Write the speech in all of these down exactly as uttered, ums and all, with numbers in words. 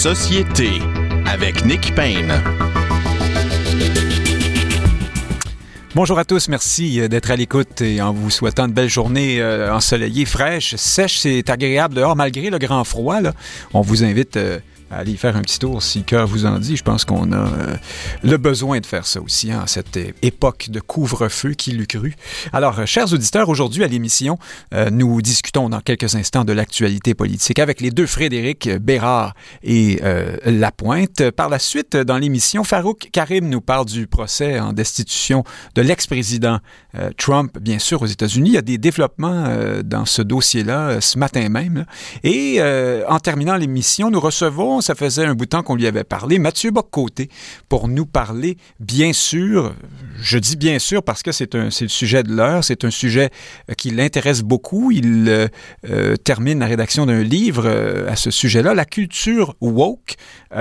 société avec Nick Payne. Bonjour à tous, merci d'être à l'écoute et en vous souhaitant une belle journée euh, ensoleillée, fraîche, sèche. C'est agréable dehors malgré le grand froid, là. On vous invite euh, à aller faire un petit tour si le cœur vous en dit. Je pense qu'on a euh, le besoin de faire ça aussi, hein, en cette époque de couvre-feu, qui l'eût cru. Alors, euh, chers auditeurs, aujourd'hui à l'émission, euh, nous discutons dans quelques instants de l'actualité politique avec les deux Frédéric Bérard et euh, Lapointe. Par la suite, dans l'émission, Farouk Karim nous parle du procès en destitution de l'ex-président euh, Trump, bien sûr, aux États-Unis. Il y a des développements euh, dans ce dossier-là euh, ce matin même. Là. Et euh, en terminant l'émission, nous recevons, ça faisait un bout de temps qu'on lui avait parlé, Mathieu Bock-Côté, pour nous parler, bien sûr, je dis bien sûr parce que c'est, un, c'est le sujet de l'heure, c'est un sujet euh, qui l'intéresse beaucoup. Il euh, euh, termine la rédaction d'un livre euh, à ce sujet-là, la culture woke.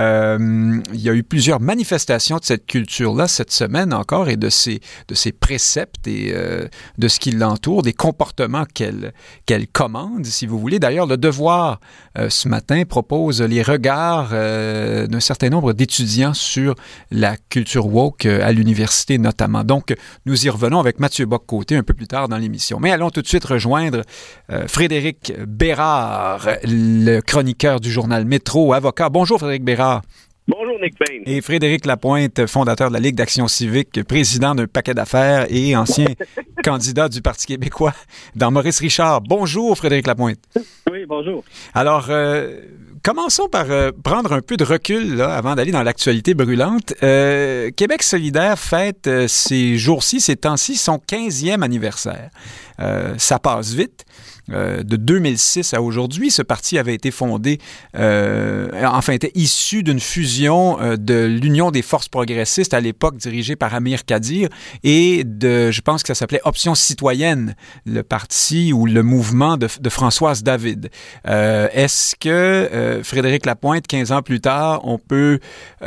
Euh, il y a eu plusieurs manifestations de cette culture-là cette semaine encore et de ses, de ses préceptes et euh, de ce qui l'entoure, des comportements qu'elle, qu'elle commande, si vous voulez. D'ailleurs, Le Devoir, euh, ce matin, propose les regards euh, d'un certain nombre d'étudiants sur la culture woke euh, à l'université notamment. Donc, nous y revenons avec Mathieu Bock-Côté un peu plus tard dans l'émission. Mais allons tout de suite rejoindre euh, Frédéric Bérard, le chroniqueur du journal Métro, avocat. Bonjour Frédéric Bérard. Bonjour Nick Payne. Et Frédéric Lapointe, fondateur de la Ligue d'Action civique, président d'un paquet d'affaires et ancien candidat du Parti québécois dans Maurice Richard. Bonjour Frédéric Lapointe. Oui, bonjour. Alors, euh, commençons par euh, prendre un peu de recul là, avant d'aller dans l'actualité brûlante. Euh, Québec solidaire fête euh, ces jours-ci, ces temps-ci, son quinzième anniversaire. Euh, ça passe vite. Euh, de deux mille six à aujourd'hui, ce parti avait été fondé, euh, enfin était issu d'une fusion euh, de l'Union des forces progressistes à l'époque dirigée par Amir Kadir et de, je pense que ça s'appelait Option citoyenne, le parti ou le mouvement de, de Françoise David. Euh, est-ce que euh, Frédéric Lapointe, quinze ans plus tard, on peut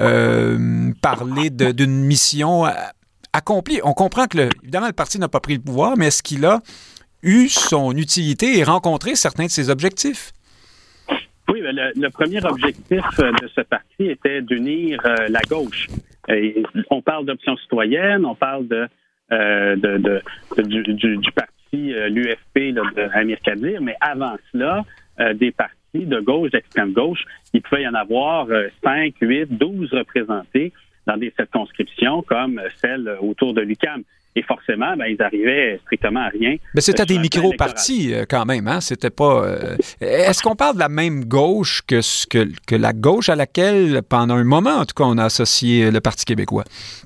euh, parler de, d'une mission accomplie? On comprend que, le, évidemment, le parti n'a pas pris le pouvoir, mais est-ce qu'il a eu son utilité et rencontré certains de ses objectifs? Oui, mais le, le premier objectif de ce parti était d'unir euh, la gauche. Et on parle d'option citoyenne, on parle de, euh, de, de, de du, du, du parti euh, l'U F P là, de Amir Kadir, mais avant cela, euh, des partis de gauche, d'extrême gauche, il pouvait y en avoir euh, cinq, huit, douze représentés dans des circonscriptions comme celle autour de l'U Q A M. Et forcément, ben, ils arrivaient strictement à rien. Mais c'était des micro-partis euh, quand même, hein? C'était pas. Euh... Est-ce qu'on parle de la même gauche que, que, que la gauche à laquelle, pendant un moment, en tout cas, on a associé le Parti québécois?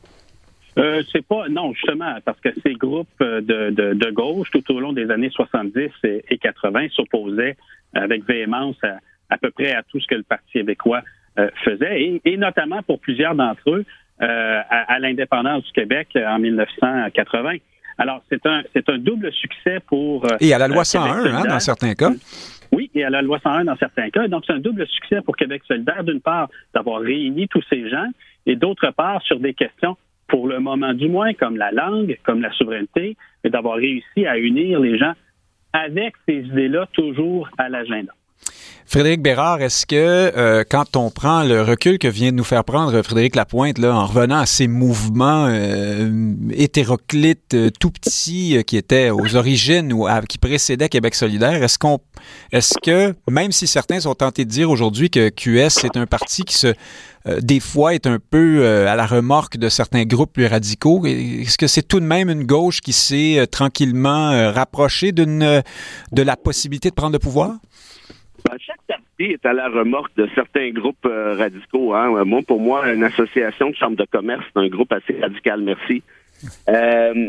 Euh, c'est pas. Non, justement, parce que ces groupes de, de, de gauche, tout au long des années soixante-dix et quatre-vingts, s'opposaient avec véhémence à, à peu près à tout ce que le Parti québécois euh, faisait, et, et notamment pour plusieurs d'entre eux, Euh, à, à l'indépendance du Québec en dix-neuf cent quatre-vingts. Alors, c'est un c'est un double succès pour... Euh, et à la loi cent un, hein, dans certains cas. Oui, et à la loi cent un dans certains cas. Donc, c'est un double succès pour Québec solidaire, d'une part, d'avoir réuni tous ces gens, et d'autre part, sur des questions, pour le moment du moins, comme la langue, comme la souveraineté, et d'avoir réussi à unir les gens avec ces idées-là toujours à l'agenda. Frédéric Bérard, est-ce que euh, quand on prend le recul que vient de nous faire prendre Frédéric Lapointe, là, en revenant à ces mouvements euh, hétéroclites, euh, tout petits, euh, qui étaient aux origines ou à, qui précédaient Québec solidaire, est-ce qu'on, est-ce que, même si certains sont tentés de dire aujourd'hui que Q S est un parti qui se, euh, des fois, est un peu euh, à la remorque de certains groupes plus radicaux, est-ce que c'est tout de même une gauche qui s'est euh, tranquillement euh, rapprochée d'une, euh, de la possibilité de prendre le pouvoir? Chaque parti est à la remorque de certains groupes euh, radicaux. Hein. Moi, pour moi, une association de chambres de commerce, c'est un groupe assez radical, merci. Euh,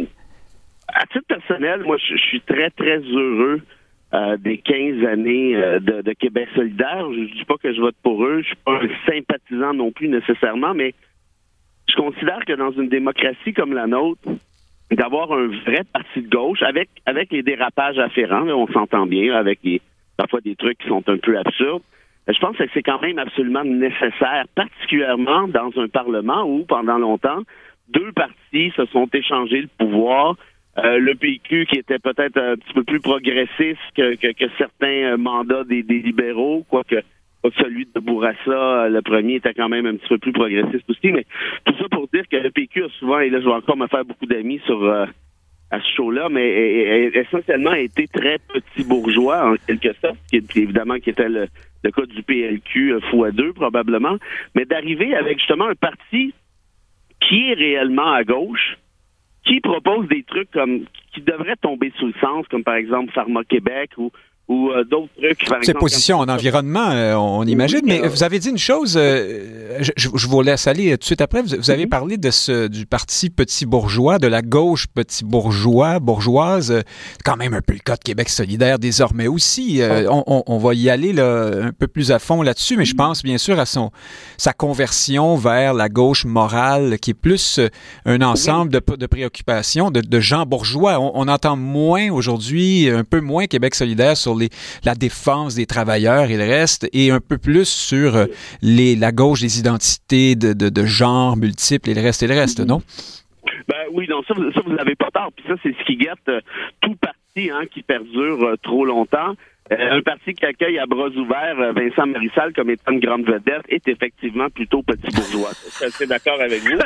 à titre personnel, moi, je suis très, très heureux euh, des quinze années euh, de, de Québec solidaire. Je ne dis pas que je vote pour eux. Je suis pas un sympathisant non plus nécessairement, mais je considère que dans une démocratie comme la nôtre, d'avoir un vrai parti de gauche, avec, avec les dérapages afférents, là, on s'entend bien, là, avec les parfois des trucs qui sont un peu absurdes. Je pense que c'est quand même absolument nécessaire, particulièrement dans un Parlement où, pendant longtemps, deux partis se sont échangés le pouvoir. Euh, le P Q, qui était peut-être un petit peu plus progressiste que, que, que certains mandats des, des libéraux, quoique celui de Bourassa, le premier, était quand même un petit peu plus progressiste aussi. Mais tout ça pour dire que le P Q a souvent, et là, je vais encore me faire beaucoup d'amis sur euh, à ce show-là, mais et, et, essentiellement a été très petit bourgeois, en quelque sorte, qui est, évidemment, qui était le, le cas du P L Q fois deux, probablement. Mais d'arriver avec justement un parti qui est réellement à gauche, qui propose des trucs comme qui devraient tomber sous le sens, comme par exemple Pharma Québec ou ou euh, d'autres trucs. Par Ces exemple, positions en environnement, euh, on imagine, oui, mais euh, vous avez dit une chose, euh, je, je vous laisse aller tout de suite après, vous, vous avez mm-hmm. parlé de ce du parti petit bourgeois, de la gauche petit bourgeois, bourgeoise, euh, quand même un peu le cas de Québec solidaire désormais aussi. Euh, oh. on, on va y aller là, un peu plus à fond là-dessus, mais mm-hmm. je pense bien sûr à son sa conversion vers la gauche morale, qui est plus euh, un ensemble oui. de, de préoccupations de, de gens bourgeois. On, on entend moins aujourd'hui, un peu moins Québec solidaire sur Les, la défense des travailleurs et le reste, et un peu plus sur euh, les, la gauche des identités de, de, de genre multiples et le reste et le reste, non? Ben oui, non, ça, ça vous n'avez pas tort. Puis ça, c'est ce qui gâte euh, tout parti hein, qui perdure euh, trop longtemps. Euh, un parti qui accueille à bras ouverts euh, Vincent Marissal comme étant une grande vedette est effectivement plutôt petit bourgeois. Je suis assez d'accord avec vous.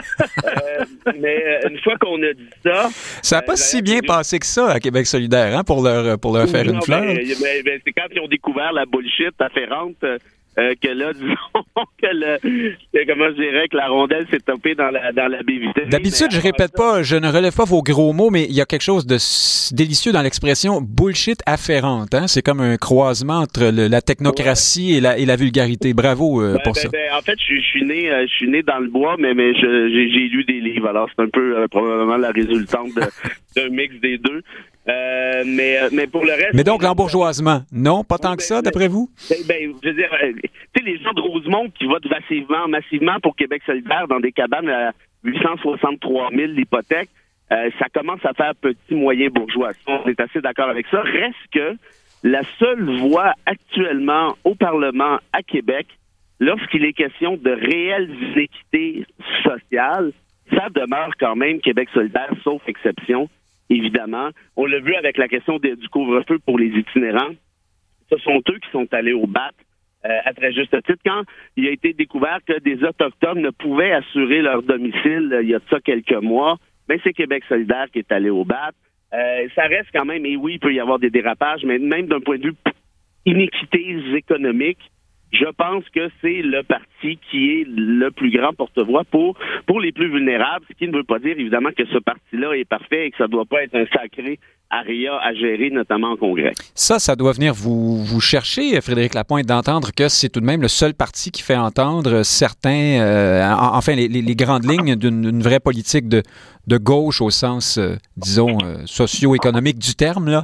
euh, mais une fois qu'on a dit ça... Ça n'a pas euh, si bien passé que ça à Québec solidaire, hein, pour leur, pour leur faire non, une fleur. Mais, mais, mais c'est quand ils ont découvert la bullshit afférente... Euh, Euh, que là, disons que le, que, comment je dirais, que la rondelle s'est topée dans la, dans la baie vitrine. D'habitude, je répète ça, pas, je ne relève pas vos gros mots, mais il y a quelque chose de délicieux dans l'expression bullshit afférente, hein? C'est comme un croisement entre le, la technocratie ouais. et, la, et la vulgarité. Bravo euh, ben, pour ben, ça. Ben, en fait, je, je suis né, je suis né dans le bois, mais, mais je, j'ai, j'ai lu des livres, alors c'est un peu euh, probablement la résultante de, d'un mix des deux. Euh, mais, mais pour le reste... Mais donc, l'embourgeoisement, non? Pas tant ben, que ça, d'après ben, vous? Ben, ben, je veux dire, euh, tu sais, les gens de Rosemont qui votent massivement, massivement pour Québec solidaire dans des cabanes à huit cent soixante-trois mille l'hypothèque, euh, ça commence à faire petit moyen bourgeois. On est assez d'accord avec ça. Reste que la seule voix actuellement au Parlement à Québec, lorsqu'il est question de réelles inéquités sociales, ça demeure quand même Québec solidaire, sauf exception. Évidemment. On l'a vu avec la question de, du couvre-feu pour les itinérants. Ce sont eux qui sont allés au B A T euh, à très juste titre. Quand il a été découvert que des Autochtones ne pouvaient assurer leur domicile euh, il y a de ça quelques mois, ben c'est Québec solidaire qui est allé au B A T. Euh, ça reste quand même, et oui, il peut y avoir des dérapages, mais même d'un point de vue iniquités économiques, je pense que c'est le parti qui est le plus grand porte-voix pour pour les plus vulnérables, ce qui ne veut pas dire évidemment que ce parti-là est parfait et que ça ne doit pas être un sacré aria à gérer, notamment en Congrès. Ça, ça doit venir vous, vous chercher, Frédéric Lapointe, d'entendre que c'est tout de même le seul parti qui fait entendre certains, euh, enfin les, les, les grandes lignes d'une, d'une vraie politique de, de gauche au sens, euh, disons, euh, socio-économique du terme, là.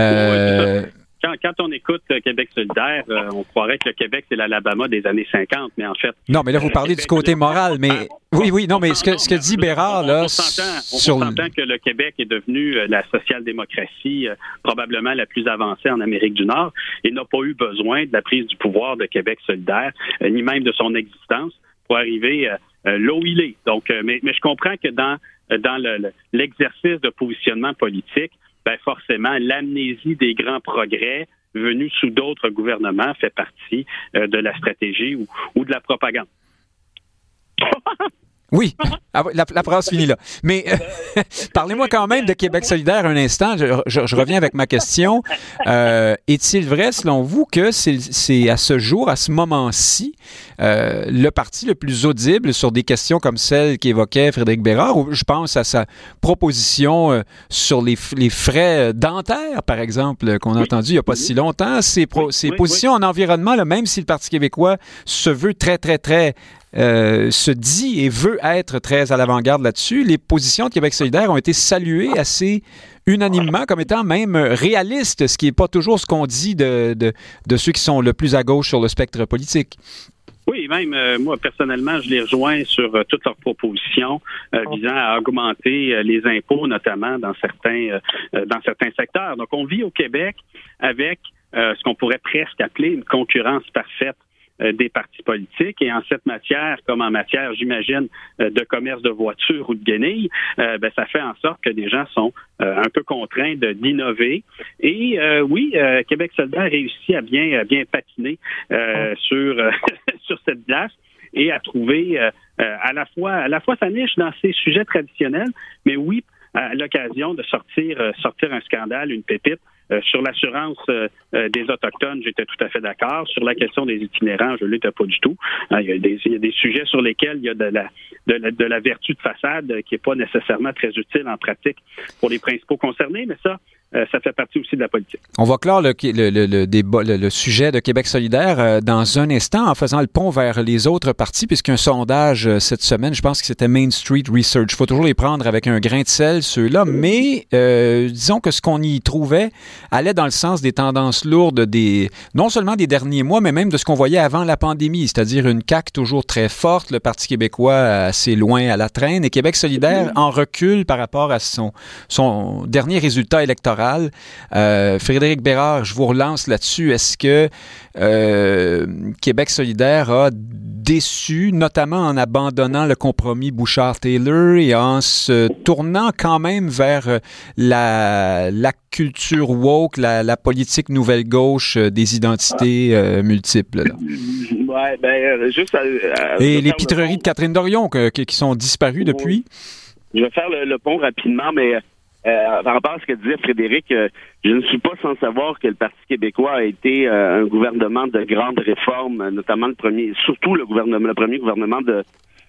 Euh, oui, Quand, quand on écoute Québec solidaire, euh, on croirait que le Québec, c'est l'Alabama des années cinquante, mais en fait... Non, mais là, vous parlez du côté moral, mais... Oui, oui, non, mais ce que, ce que dit Bérard, là... On s'entend, on sur... s'entend que le Québec est devenu la social-démocratie euh, probablement la plus avancée en Amérique du Nord et n'a pas eu besoin de la prise du pouvoir de Québec solidaire, euh, ni même de son existence, pour arriver euh, euh, là où il est. Donc, euh, mais, mais je comprends que dans, dans le, le, l'exercice de positionnement politique, ben forcément, l'amnésie des grands progrès venus sous d'autres gouvernements fait partie euh, de la stratégie ou, ou de la propagande. Oui, la, la phrase finit là. Mais euh, parlez-moi quand même de Québec solidaire un instant. Je, je, je reviens avec ma question. Euh, est-il vrai, selon vous, que c'est, c'est à ce jour, à ce moment-ci, euh, le parti le plus audible sur des questions comme celle qu'évoquait Frédéric Bérard, ou je pense à sa proposition euh, sur les, les frais dentaires, par exemple, qu'on a oui. entendu il n'y a pas oui. si longtemps, ses, pro, ses oui, positions oui. en environnement, là, même si le Parti québécois se veut très, très, très Euh, se dit et veut être très à l'avant-garde là-dessus, les positions de Québec solidaire ont été saluées assez unanimement comme étant même réalistes, ce qui n'est pas toujours ce qu'on dit de, de, de ceux qui sont le plus à gauche sur le spectre politique. Oui, même euh, moi, personnellement, je les rejoins sur euh, toutes leurs propositions euh, visant à augmenter euh, les impôts, notamment dans certains, euh, dans certains secteurs. Donc, on vit au Québec avec euh, ce qu'on pourrait presque appeler une concurrence parfaite euh, des partis politiques. Et en cette matière, comme en matière, j'imagine, euh, de commerce de voitures ou de guenilles, euh, ben, ça fait en sorte que des gens sont euh, un peu contraints de, d'innover. Et euh, oui, euh, Québec solidaire réussit à bien, à bien patiner euh, sur, euh, sur cette glace et à trouver euh, euh, à la fois à la fois sa niche dans ses sujets traditionnels, mais oui, à l'occasion de sortir euh, sortir un scandale, une pépite. Euh, sur l'assurance euh, euh, des Autochtones, j'étais tout à fait d'accord. Sur la question des itinérants, je ne l'étais pas du tout. Euh, il y a des, il y a des sujets sur lesquels il y a de la, de la, de la vertu de façade euh, qui n'est pas nécessairement très utile en pratique pour les principaux concernés, mais ça, euh, ça fait partie aussi de la politique. On va clore le, le, le, le, débat, le, le sujet de Québec solidaire euh, dans un instant en faisant le pont vers les autres partis, puisqu'un sondage euh, cette semaine, je pense que c'était Main Street Research. Il faut toujours les prendre avec un grain de sel, ceux-là, mais euh, disons que ce qu'on y trouvait allait dans le sens des tendances lourdes des, non seulement des derniers mois, mais même de ce qu'on voyait avant la pandémie, c'est-à-dire une C A Q toujours très forte, le Parti québécois assez loin à la traîne, et Québec solidaire en recul par rapport à son, son dernier résultat électoral. Euh, Frédéric Bérard, je vous relance là-dessus. Est-ce que euh, Québec solidaire a déçu, notamment en abandonnant le compromis Bouchard-Taylor et en se tournant quand même vers la, la culture woke, la, la politique nouvelle gauche des identités euh, multiples? Là. Ouais, ben, juste à, à, et les pitreries de Catherine Dorion que, que, qui sont disparues depuis? Je vais faire le, le pont rapidement, mais Euh, par rapport à ce que disait Frédéric, euh, je ne suis pas sans savoir que le Parti québécois a été euh, un gouvernement de grandes réformes, notamment le premier, surtout le gouvernement, le premier gouvernement de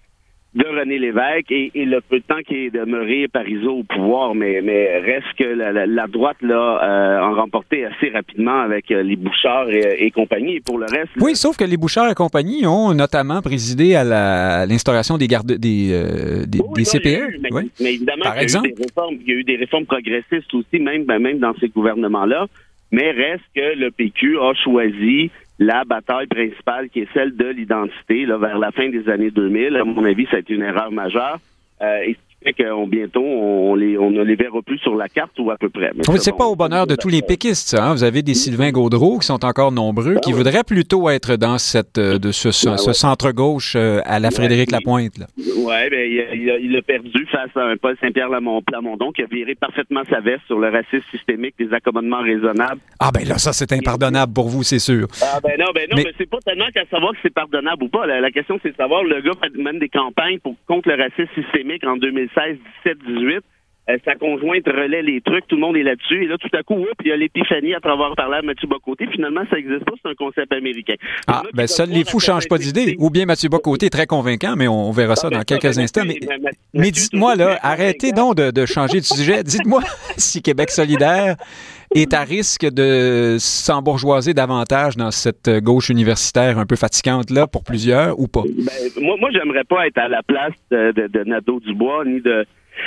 de René Lévesque et, et le peu de temps qui est demeuré Parizeau au pouvoir, mais mais reste que la, la, la droite là euh, en remporté assez rapidement avec euh, les Bouchard et, et compagnie. Et pour le reste, oui, là, sauf que les Bouchard et compagnie ont notamment présidé à, la, à l'instauration des gardes des euh, des, oui, des non, C P E. eu, mais, oui. mais évidemment, par il y, exemple, a eu des réformes, il y a eu des réformes progressistes aussi, même ben, même dans ces gouvernements-là. Mais reste que le P Q a choisi la bataille principale qui est celle de l'identité là, vers la fin des années deux mille. À mon avis, ça a été une erreur majeure. Euh, et ce qui fait qu'on bientôt, on, les, on ne les verra plus sur la carte ou à peu près. Mais oui, ça, c'est bon, pas au bonheur de tous les péquistes, ça, hein? Vous avez des Sylvain Gaudreau qui sont encore nombreux, qui voudraient plutôt être dans cette de ce, ce, ouais, ce ouais. centre-gauche euh, à la Frédéric ouais, Lapointe. Là. Oui, ben, il, a, il, a, il a perdu face à un Paul Saint-Pierre Plamondon qui a viré parfaitement sa veste sur le racisme systémique, des accommodements raisonnables. Ah ben là, ça, c'est impardonnable pour vous, c'est sûr. Ah ben non, ben non, mais, mais c'est pas tellement qu'à savoir que c'est pardonnable ou pas. La, la question, c'est de savoir, le gars mène des campagnes pour, contre le racisme systémique en deux mille seize, dix-sept, dix-huit. Euh, sa conjointe relaie les trucs, tout le monde est là-dessus, et là, tout à coup, il y a l'épiphanie à travers parler à Mathieu Bock-Côté. Finalement, ça n'existe pas, c'est un concept américain. Ah, ben seuls les fous changent pas d'idée. Ou bien Mathieu Bock-Côté est très convaincant, mais on verra ça ah, ben, dans quelques ben, instants. Mais, mais, mais dites-moi, là, arrêtez donc de, de changer de sujet. Dites-moi si Québec solidaire est à risque de s'embourgeoiser davantage dans cette gauche universitaire un peu fatigante-là pour plusieurs, ou pas? Ben, moi, moi, j'aimerais pas être à la place de, de, de Nadeau-Dubois, ni de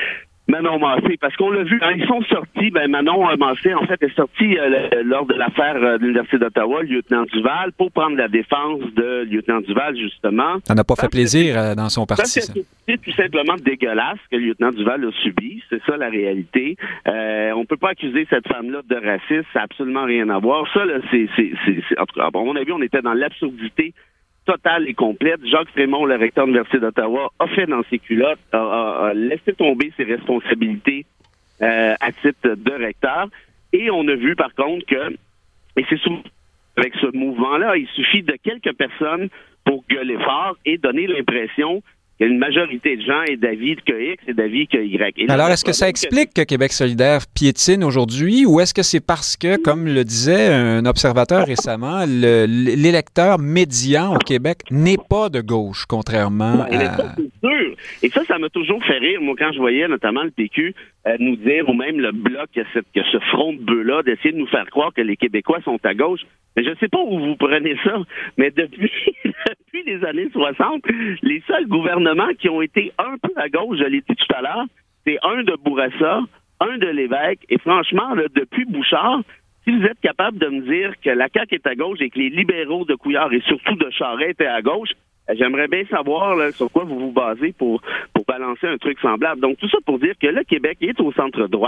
Manon Massé, parce qu'on l'a vu, quand ils sont sortis, ben Manon Massé, en fait, est sorti euh, le, lors de l'affaire euh, de l'Université d'Ottawa, le lieutenant Duval, pour prendre la défense de lieutenant Duval, justement. Ça n'a pas fait plaisir euh, dans son parti, ça. C'est tout simplement dégueulasse que le lieutenant Duval a subi, c'est ça la réalité. Euh, on peut pas accuser cette femme-là de racisme, ça n'a absolument rien à voir. Ça, là, c'est, c'est, c'est, c'est... En tout cas, à mon avis, on était dans l'absurdité totale et complète. Jacques Frémont, le recteur de l'Université d'Ottawa, a fait dans ses culottes, a, a, a laissé tomber ses responsabilités euh, à titre de recteur. Et on a vu, par contre, que, et c'est souvent avec ce mouvement-là, il suffit de quelques personnes pour gueuler fort et donner l'impression qu'il y a une majorité de gens est d'avis que X et d'avis que Y. Et alors, est-ce que ça explique que Québec solidaire piétine aujourd'hui, ou est-ce que c'est parce que, comme le disait un observateur récemment, le, l'électeur médian au Québec n'est pas de gauche, contrairement ben, à... Ça, c'est sûr. Et ça, ça m'a toujours fait rire, moi, quand je voyais notamment le P Q euh, nous dire, ou même le Bloc, que, cette, que ce front de bœuf-là, d'essayer de nous faire croire que les Québécois sont à gauche. Mais je ne sais pas où vous prenez ça, mais depuis, depuis les années soixante, les seuls gouvernements qui ont été un peu à gauche, je l'ai dit tout à l'heure, c'est un de Bourassa, un de Lévesque, et franchement, là, depuis Bouchard, si vous êtes capable de me dire que la C A Q est à gauche et que les libéraux de Couillard et surtout de Charest étaient à gauche, j'aimerais bien savoir là, sur quoi vous vous basez pour, pour balancer un truc semblable. Donc, tout ça pour dire que le Québec est au centre-droite,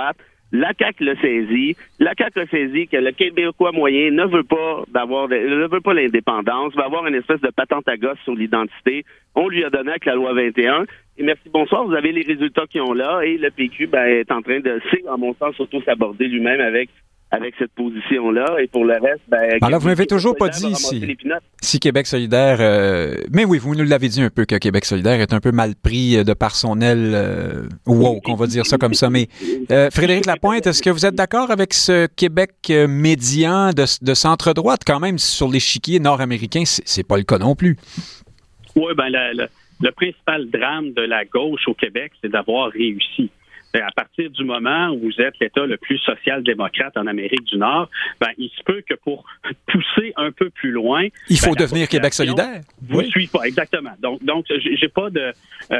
La C A Q l'a saisi. La C A Q a saisi que le Québécois moyen ne veut pas d'avoir, de, ne veut pas l'indépendance, va avoir une espèce de patente à gosse sur l'identité. On lui a donné avec la loi vingt et un. Et merci, bonsoir, vous avez les résultats qu'ils ont là. Et le P Q ben, est en train de, c'est, en mon sens, surtout s'aborder lui-même avec avec cette position-là. Et pour le reste, ben... Alors, vous m'avez toujours pas dit si, si Québec solidaire... Euh, mais oui, vous nous l'avez dit un peu que Québec solidaire est un peu mal pris de par son aile euh, woke, on va dire ça comme ça. Mais euh, Frédéric Lapointe, est-ce que vous êtes d'accord avec ce Québec médian de, de centre-droite? Quand même, sur l'échiquier nord-américain, c'est, c'est pas le cas non plus. Oui, ben le, le, le principal drame de la gauche au Québec, c'est d'avoir réussi. À partir du moment où vous êtes l'État le plus social-démocrate en Amérique du Nord, ben, il se peut que pour pousser un peu plus loin... Il faut ben, devenir Québec solidaire. Vous ne oui. suivez pas, exactement. Donc, donc j'ai pas de...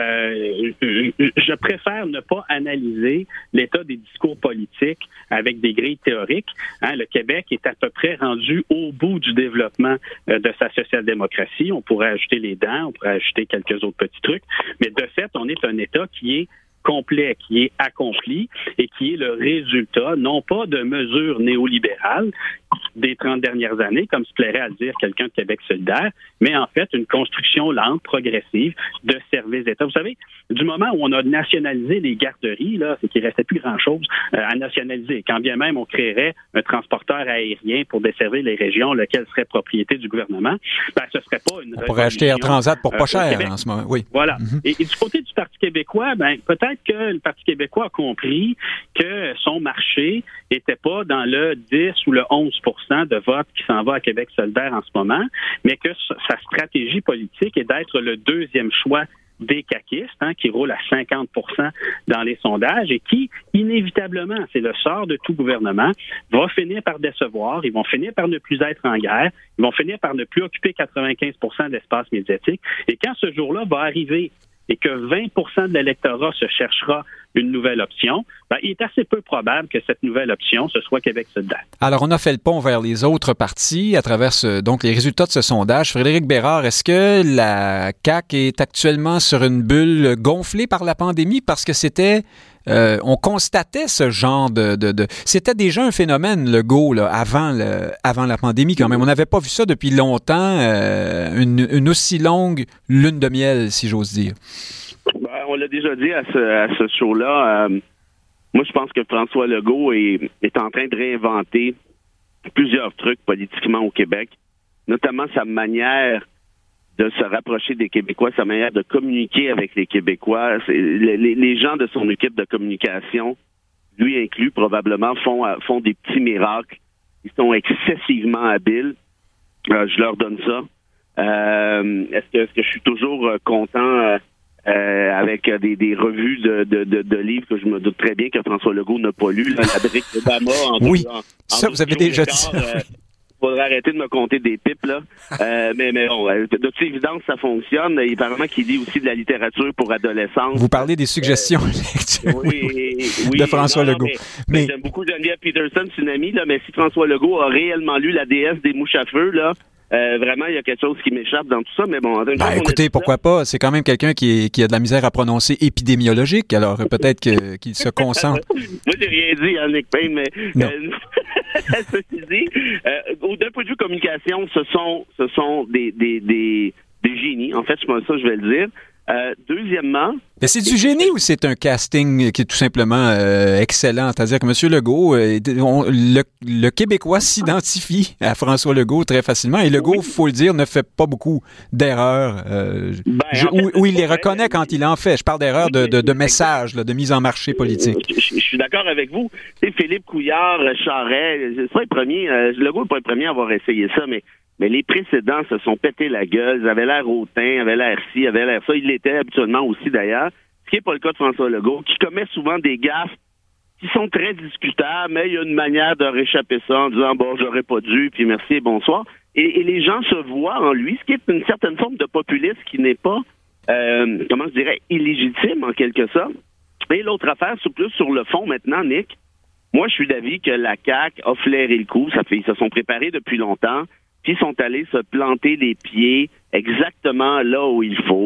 Euh, je préfère ne pas analyser l'état des discours politiques avec des grilles théoriques. Hein, le Québec est à peu près rendu au bout du développement euh, de sa social-démocratie. On pourrait ajouter les dents, on pourrait ajouter quelques autres petits trucs. Mais de fait, on est un État qui est complet, qui est accompli et qui est le résultat, non pas de mesures néolibérales des trente dernières années, comme se plairait à le dire quelqu'un de Québec solidaire, mais en fait une construction lente, progressive de services d'État. Vous savez, du moment où on a nationalisé les garderies, là, c'est qu'il ne restait plus grand-chose euh, à nationaliser. Quand bien même on créerait un transporteur aérien pour desservir les régions, lequel serait propriété du gouvernement, ben, ce serait pas une... On pourrait acheter Air Transat pour pas euh, cher en ce moment, oui. Voilà. Mm-hmm. Et, et du côté du Parti québécois, ben peut-être que le Parti québécois a compris que son marché n'était pas dans le dix ou le onze pour cent de vote qui s'en va à Québec solidaire en ce moment, mais que sa stratégie politique est d'être le deuxième choix des caquistes, hein, qui roulent à cinquante pour cent dans les sondages et qui, inévitablement, c'est le sort de tout gouvernement, va finir par décevoir, ils vont finir par ne plus être en guerre, ils vont finir par ne plus occuper quatre-vingt-quinze pour cent d'espace médiatique. Et quand ce jour-là va arriver et que vingt pour cent de l'électorat se cherchera une nouvelle option, ben, il est assez peu probable que cette nouvelle option, ce soit Québec solidaire. Alors, on a fait le pont vers les autres partis à travers ce, donc les résultats de ce sondage. Frédéric Bérard, est-ce que la C A Q est actuellement sur une bulle gonflée par la pandémie? Parce que c'était... Euh, on constatait ce genre de, de, de... C'était déjà un phénomène, le Legault, là, avant, le, avant la pandémie quand même. On n'avait pas vu ça depuis longtemps, euh, une, une aussi longue lune de miel, si j'ose dire. Ben, on l'a déjà dit à ce, à ce show-là. Euh, moi, je pense que François Legault est, est en train de réinventer plusieurs trucs politiquement au Québec, notamment sa manière de se rapprocher des Québécois, sa manière de communiquer avec les Québécois. C'est, les, les gens de son équipe de communication, lui inclus probablement, font, font des petits miracles. Ils sont excessivement habiles. Euh, je leur donne ça. Euh, est-ce que, est-ce que je suis toujours content euh, euh, avec des, des revues de, de, de, de livres que je me doute très bien que François Legault n'a pas lu, là, la brique d'Obama. En oui, en, en ça, vous avez déjà dit ça. Euh, faudrait arrêter de me compter des pipes, là. Euh, mais, mais bon, de toute évidence, ça fonctionne. Il apparemment qu'il lit aussi de la littérature pour adolescents. Vous parlez des suggestions euh, oui, oui, de François non, Legault. Non, mais, mais... J'aime beaucoup Geneviève Peterson, c'est une amie, là, mais si François Legault a réellement lu La déesse des mouches à feu, là, Euh, vraiment, il y a quelque chose qui m'échappe dans tout ça, mais bon... Ben, écoutez, pourquoi ça. Pas? C'est quand même quelqu'un qui, est, qui a de la misère à prononcer épidémiologique, alors peut-être que, qu'il se concentre. Moi, j'ai rien dit, hein, Nick Payne, mais... Euh, ceci dit, euh, d'un point de vue communication, ce sont, ce sont des, des, des, des génies. En fait, c'est ça, je vais le dire. Euh, deuxièmement... Mais c'est du génie ou c'est un casting qui est tout simplement euh, excellent? C'est-à-dire que M. Legault, euh, on, le, le Québécois s'identifie à François Legault très facilement et Legault, il oui. faut le dire, ne fait pas beaucoup d'erreurs. Euh, ben, je, fait, où, où il les reconnaît vrai. Quand il en fait. Je parle d'erreurs de, de, de messages, là, de mise en marché politique. Je, je, je suis d'accord avec vous. Tu sais, Philippe Couillard, Charest, c'est pas le premier. Euh, Legault n'est pas le premier à avoir essayé ça, mais Mais les précédents se sont pété la gueule. Ils avaient l'air hautain, avaient l'air ci, avaient l'air ça. Ils l'étaient habituellement aussi, d'ailleurs. Ce qui n'est pas le cas de François Legault, qui commet souvent des gaffes qui sont très discutables, mais il y a une manière de réchapper ça en disant « bon, j'aurais pas dû, puis merci et bonsoir ». Et, et les gens se voient en lui, ce qui est une certaine forme de populisme qui n'est pas, euh, comment je dirais, illégitime en quelque sorte. Et l'autre affaire, c'est plus sur le fond maintenant, Nick. Moi, je suis d'avis que la C A Q a flairé le coup. Ça fait, ils se sont préparés depuis longtemps. Puis ils sont allés se planter les pieds exactement là où il faut.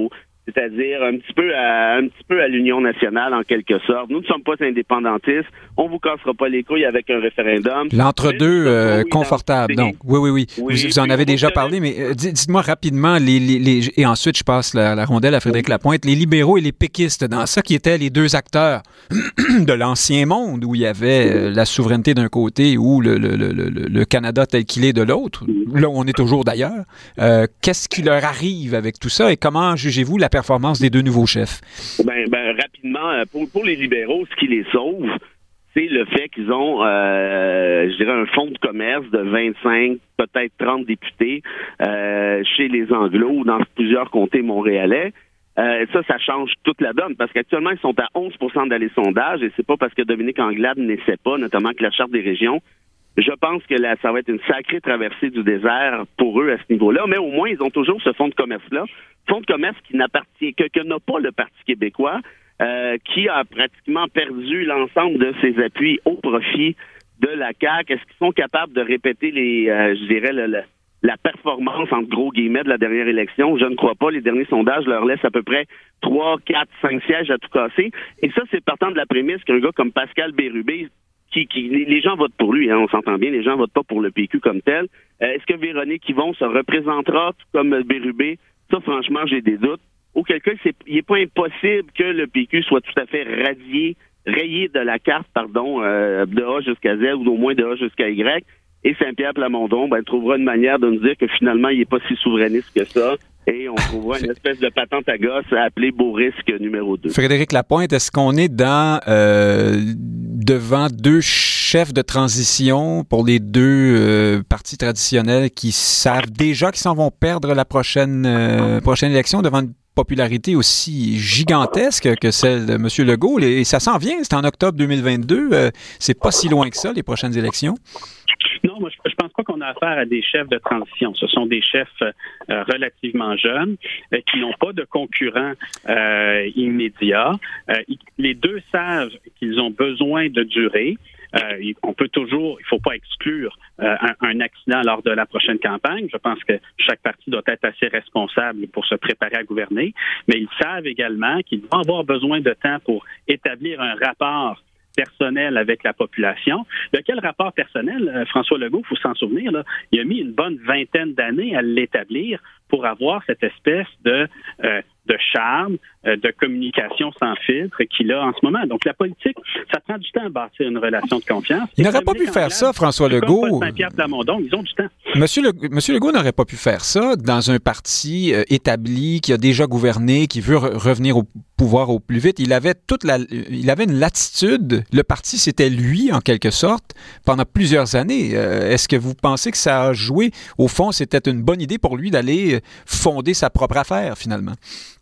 c'est-à-dire un petit peu à un petit peu à l'Union nationale en quelque sorte. Nous ne sommes pas indépendantistes, on vous cassera pas les couilles avec un référendum. L'entre-deux euh, confortable. Donc, oui, oui, oui. oui vous, vous en avez déjà parlé, mais euh, dites-moi rapidement, les, les, les, et ensuite je passe la, la rondelle à Frédéric Lapointe, les libéraux et les péquistes, dans ça qui étaient les deux acteurs de l'ancien monde, où il y avait euh, la souveraineté d'un côté ou le, le, le, le, le Canada tel qu'il est de l'autre, là où on est toujours d'ailleurs, euh, qu'est-ce qui leur arrive avec tout ça et comment jugez-vous la performance des deux nouveaux chefs? Ben, ben rapidement, pour, pour les libéraux, ce qui les sauve, c'est le fait qu'ils ont, euh, je dirais, un fonds de commerce de vingt-cinq, peut-être trente députés euh, chez les Anglos ou dans plusieurs comtés montréalais. Euh, ça, ça change toute la donne, parce qu'actuellement, ils sont à onze pour cent dans les sondages, et c'est pas parce que Dominique Anglade n'essaie pas, notamment que la Charte des régions. Je pense que là, ça va être une sacrée traversée du désert pour eux à ce niveau-là, mais au moins, ils ont toujours ce fonds de commerce-là. Fonds de commerce qui n'appartient que, que n'a pas le Parti québécois, euh, qui a pratiquement perdu l'ensemble de ses appuis au profit de la C A Q. Est-ce qu'ils sont capables de répéter les, euh, je dirais, le, le, la performance, entre gros guillemets, de la dernière élection? Je ne crois pas. Les derniers sondages leur laissent à peu près trois, quatre, cinq sièges à tout casser. Et ça, c'est partant de la prémisse qu'un gars comme Pascal Bérubé, Qui, qui, les gens votent pour lui, hein, on s'entend bien, les gens votent pas pour le P Q comme tel. Euh, est-ce que Véronique Yvon se représentera tout comme Bérubé? Ça, franchement, j'ai des doutes. Auquel cas, c'est, il n'est pas impossible que le P Q soit tout à fait radié, rayé de la carte, pardon, euh, de A jusqu'à Z, ou au moins de A jusqu'à Y. Et Saint-Pierre Plamondon, ben, trouvera une manière de nous dire que finalement, il n'est pas si souverainiste que ça. Et on trouvera une espèce de patente à gosse appelée Beau risque numéro deux. Frédéric Lapointe, est-ce qu'on est dans euh, devant deux chefs de transition pour les deux euh, partis traditionnels qui savent déjà qu'ils s'en vont perdre la prochaine euh, prochaine élection devant une popularité aussi gigantesque que celle de M. Legault? Et ça s'en vient, c'est en octobre deux mille vingt-deux. Euh, c'est pas si loin que ça, les prochaines élections. Non, moi, je, je pense pas qu'on a affaire à des chefs de transition. Ce sont des chefs euh, relativement jeunes euh, qui n'ont pas de concurrents euh, immédiats. Euh, les deux savent qu'ils ont besoin de durer. Euh, on peut toujours, il ne faut pas exclure euh, un, un accident lors de la prochaine campagne. Je pense que chaque parti doit être assez responsable pour se préparer à gouverner, mais ils savent également qu'ils vont avoir besoin de temps pour établir un rapport personnel avec la population. De quel rapport personnel, euh, François Legault, il faut s'en souvenir, là, il a mis une bonne vingtaine d'années à l'établir pour avoir cette espèce de, euh, de charme, euh, de communication sans filtre qu'il a en ce moment. Donc, la politique, ça prend du temps à bâtir une relation de confiance. Il n'aurait pas pu faire ça, François Legault. Comme Saint-Pierre Plamondon, ils ont du temps. Monsieur, Le, Monsieur Legault n'aurait pas pu faire ça dans un parti euh, établi, qui a déjà gouverné, qui veut re- revenir au pouvoir au plus vite. Il avait toute la, il avait une latitude. Le parti, c'était lui, en quelque sorte, pendant plusieurs années. Euh, est-ce que vous pensez que ça a joué? Au fond, c'était une bonne idée pour lui d'aller fonder sa propre affaire, finalement.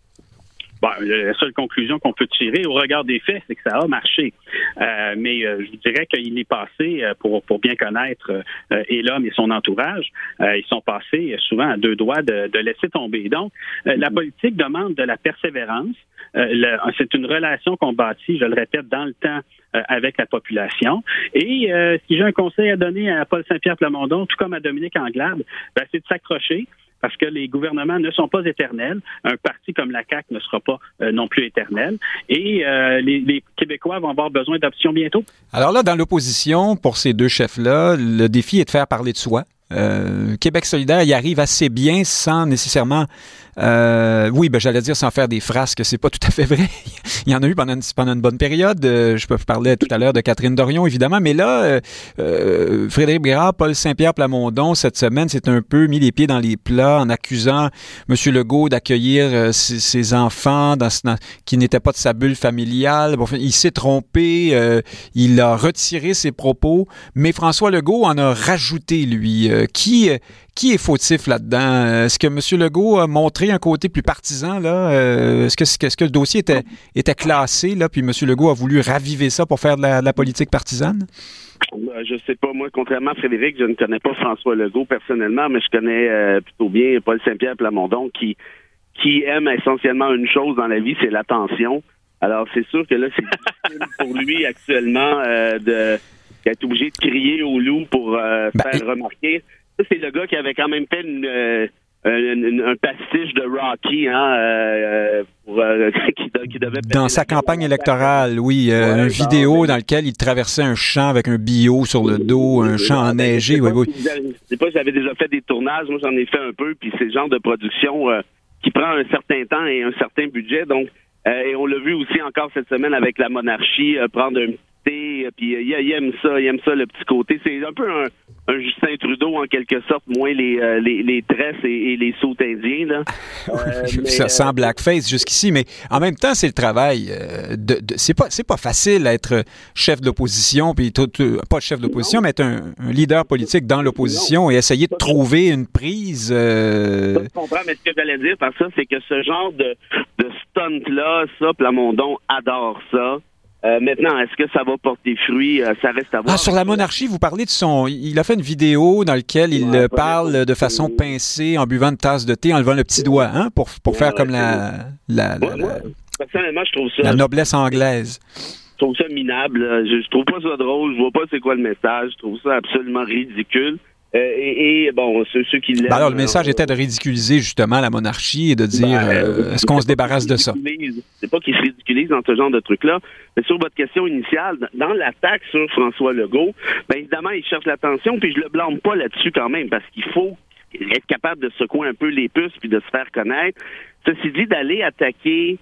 Bon, la seule conclusion qu'on peut tirer au regard des faits, c'est que ça a marché. Euh, mais euh, je dirais qu'il est passé, euh, pour, pour bien connaître euh, et l'homme et son entourage, euh, ils sont passés souvent à deux doigts de, de laisser tomber. Donc, euh, la politique demande de la persévérance. Euh, le, c'est une relation qu'on bâtit, je le répète, dans le temps euh, avec la population. Et euh, si j'ai un conseil à donner à Paul Saint-Pierre Plamondon, tout comme à Dominique Anglade, ben, c'est de s'accrocher, parce que les gouvernements ne sont pas éternels. Un parti comme la C A Q ne sera pas euh, non plus éternel. Et euh, les, les Québécois vont avoir besoin d'options bientôt. Alors là, dans l'opposition, pour ces deux chefs-là, le défi est de faire parler de soi. Euh, Québec solidaire y arrive assez bien sans nécessairement... Euh, oui, ben j'allais dire sans faire des frasques, c'est pas tout à fait vrai. Il y en a eu pendant une, pendant une bonne période. Euh, je peux vous parler tout à l'heure de Catherine Dorion, évidemment. Mais là, euh, euh, Frédéric Bérard, Paul Saint-Pierre Plamondon, cette semaine, c'est un peu mis les pieds dans les plats en accusant M. Legault d'accueillir euh, ses, ses enfants dans, dans, qui n'étaient pas de sa bulle familiale. Bon, il s'est trompé, euh, il a retiré ses propos, mais François Legault en a rajouté, lui. Euh, qui... Qui est fautif là-dedans? Est-ce que M. Legault a montré un côté plus partisan, là? Euh, est-ce que, est-ce que le dossier était, était classé, là, puis M. Legault a voulu raviver ça pour faire de la, de la politique partisane? Je sais pas. Moi, contrairement à Frédéric, je ne connais pas François Legault personnellement, mais je connais euh, plutôt bien Paul Saint-Pierre Plamondon qui, qui aime essentiellement une chose dans la vie, c'est l'attention. Alors, c'est sûr que là, c'est difficile pour lui actuellement euh, de, d'être obligé de crier au loup pour euh, ben, faire remarquer. C'est le gars qui avait quand même fait une, euh, un, un pastiche de Rocky, hein, euh, pour, euh, qui, qui devait... Dans sa campagne électorale, oui, euh, ouais, une vidéo dans laquelle il traversait un champ avec un billot sur le dos, un champ enneigé. Oui, oui. Je sais pas si j'avais déjà fait des tournages, moi j'en ai fait un peu, puis c'est le genre de production euh, qui prend un certain temps et un certain budget, donc euh, et on l'a vu aussi encore cette semaine avec la monarchie, euh, prendre un petit thé, puis euh, il aime ça, il aime ça le petit côté. C'est un peu un, un Justin Trudeau en quelque sorte, moins les euh, les, les tresses et, et les sauts indiens là. Euh, mais, ça sent euh, blackface jusqu'ici, mais en même temps c'est le travail. Euh, de, de, c'est pas c'est pas facile d'être chef de l'opposition, puis tout, tout, pas le chef de l'opposition, non. mais être un, un leader politique dans l'opposition non. et essayer de trouver une prise. Euh... Je comprends, mais ce que j'allais dire par ça, c'est que ce genre de de stunt là, ça, Plamondon adore ça. Euh, maintenant, est-ce que ça va porter fruit? Euh, ça reste à voir. Ah, sur la monarchie, vous parlez de son... Il a fait une vidéo dans laquelle il ouais, parle de façon pincée, en buvant une tasse de thé, en levant le petit doigt, hein, pour, pour ouais, faire ouais, comme la, la, la, ouais, ouais. Personnellement, je trouve ça... La noblesse anglaise. Je trouve ça minable. Je, je trouve pas ça drôle. Je vois pas c'est quoi le message. Je trouve ça absolument ridicule. Euh, et, et bon, ceux, ceux qui l'aiment... Ben alors, le message euh, était de ridiculiser justement la monarchie et de dire ben, euh, est-ce qu'on se débarrasse de ça? C'est pas qu'ils se ridiculisent dans ce genre de truc-là. Mais sur votre question initiale, dans l'attaque sur François Legault, ben évidemment, il cherche l'attention, puis je le blâme pas là-dessus quand même, parce qu'il faut être capable de secouer un peu les puces puis de se faire connaître. Ceci dit, d'aller attaquer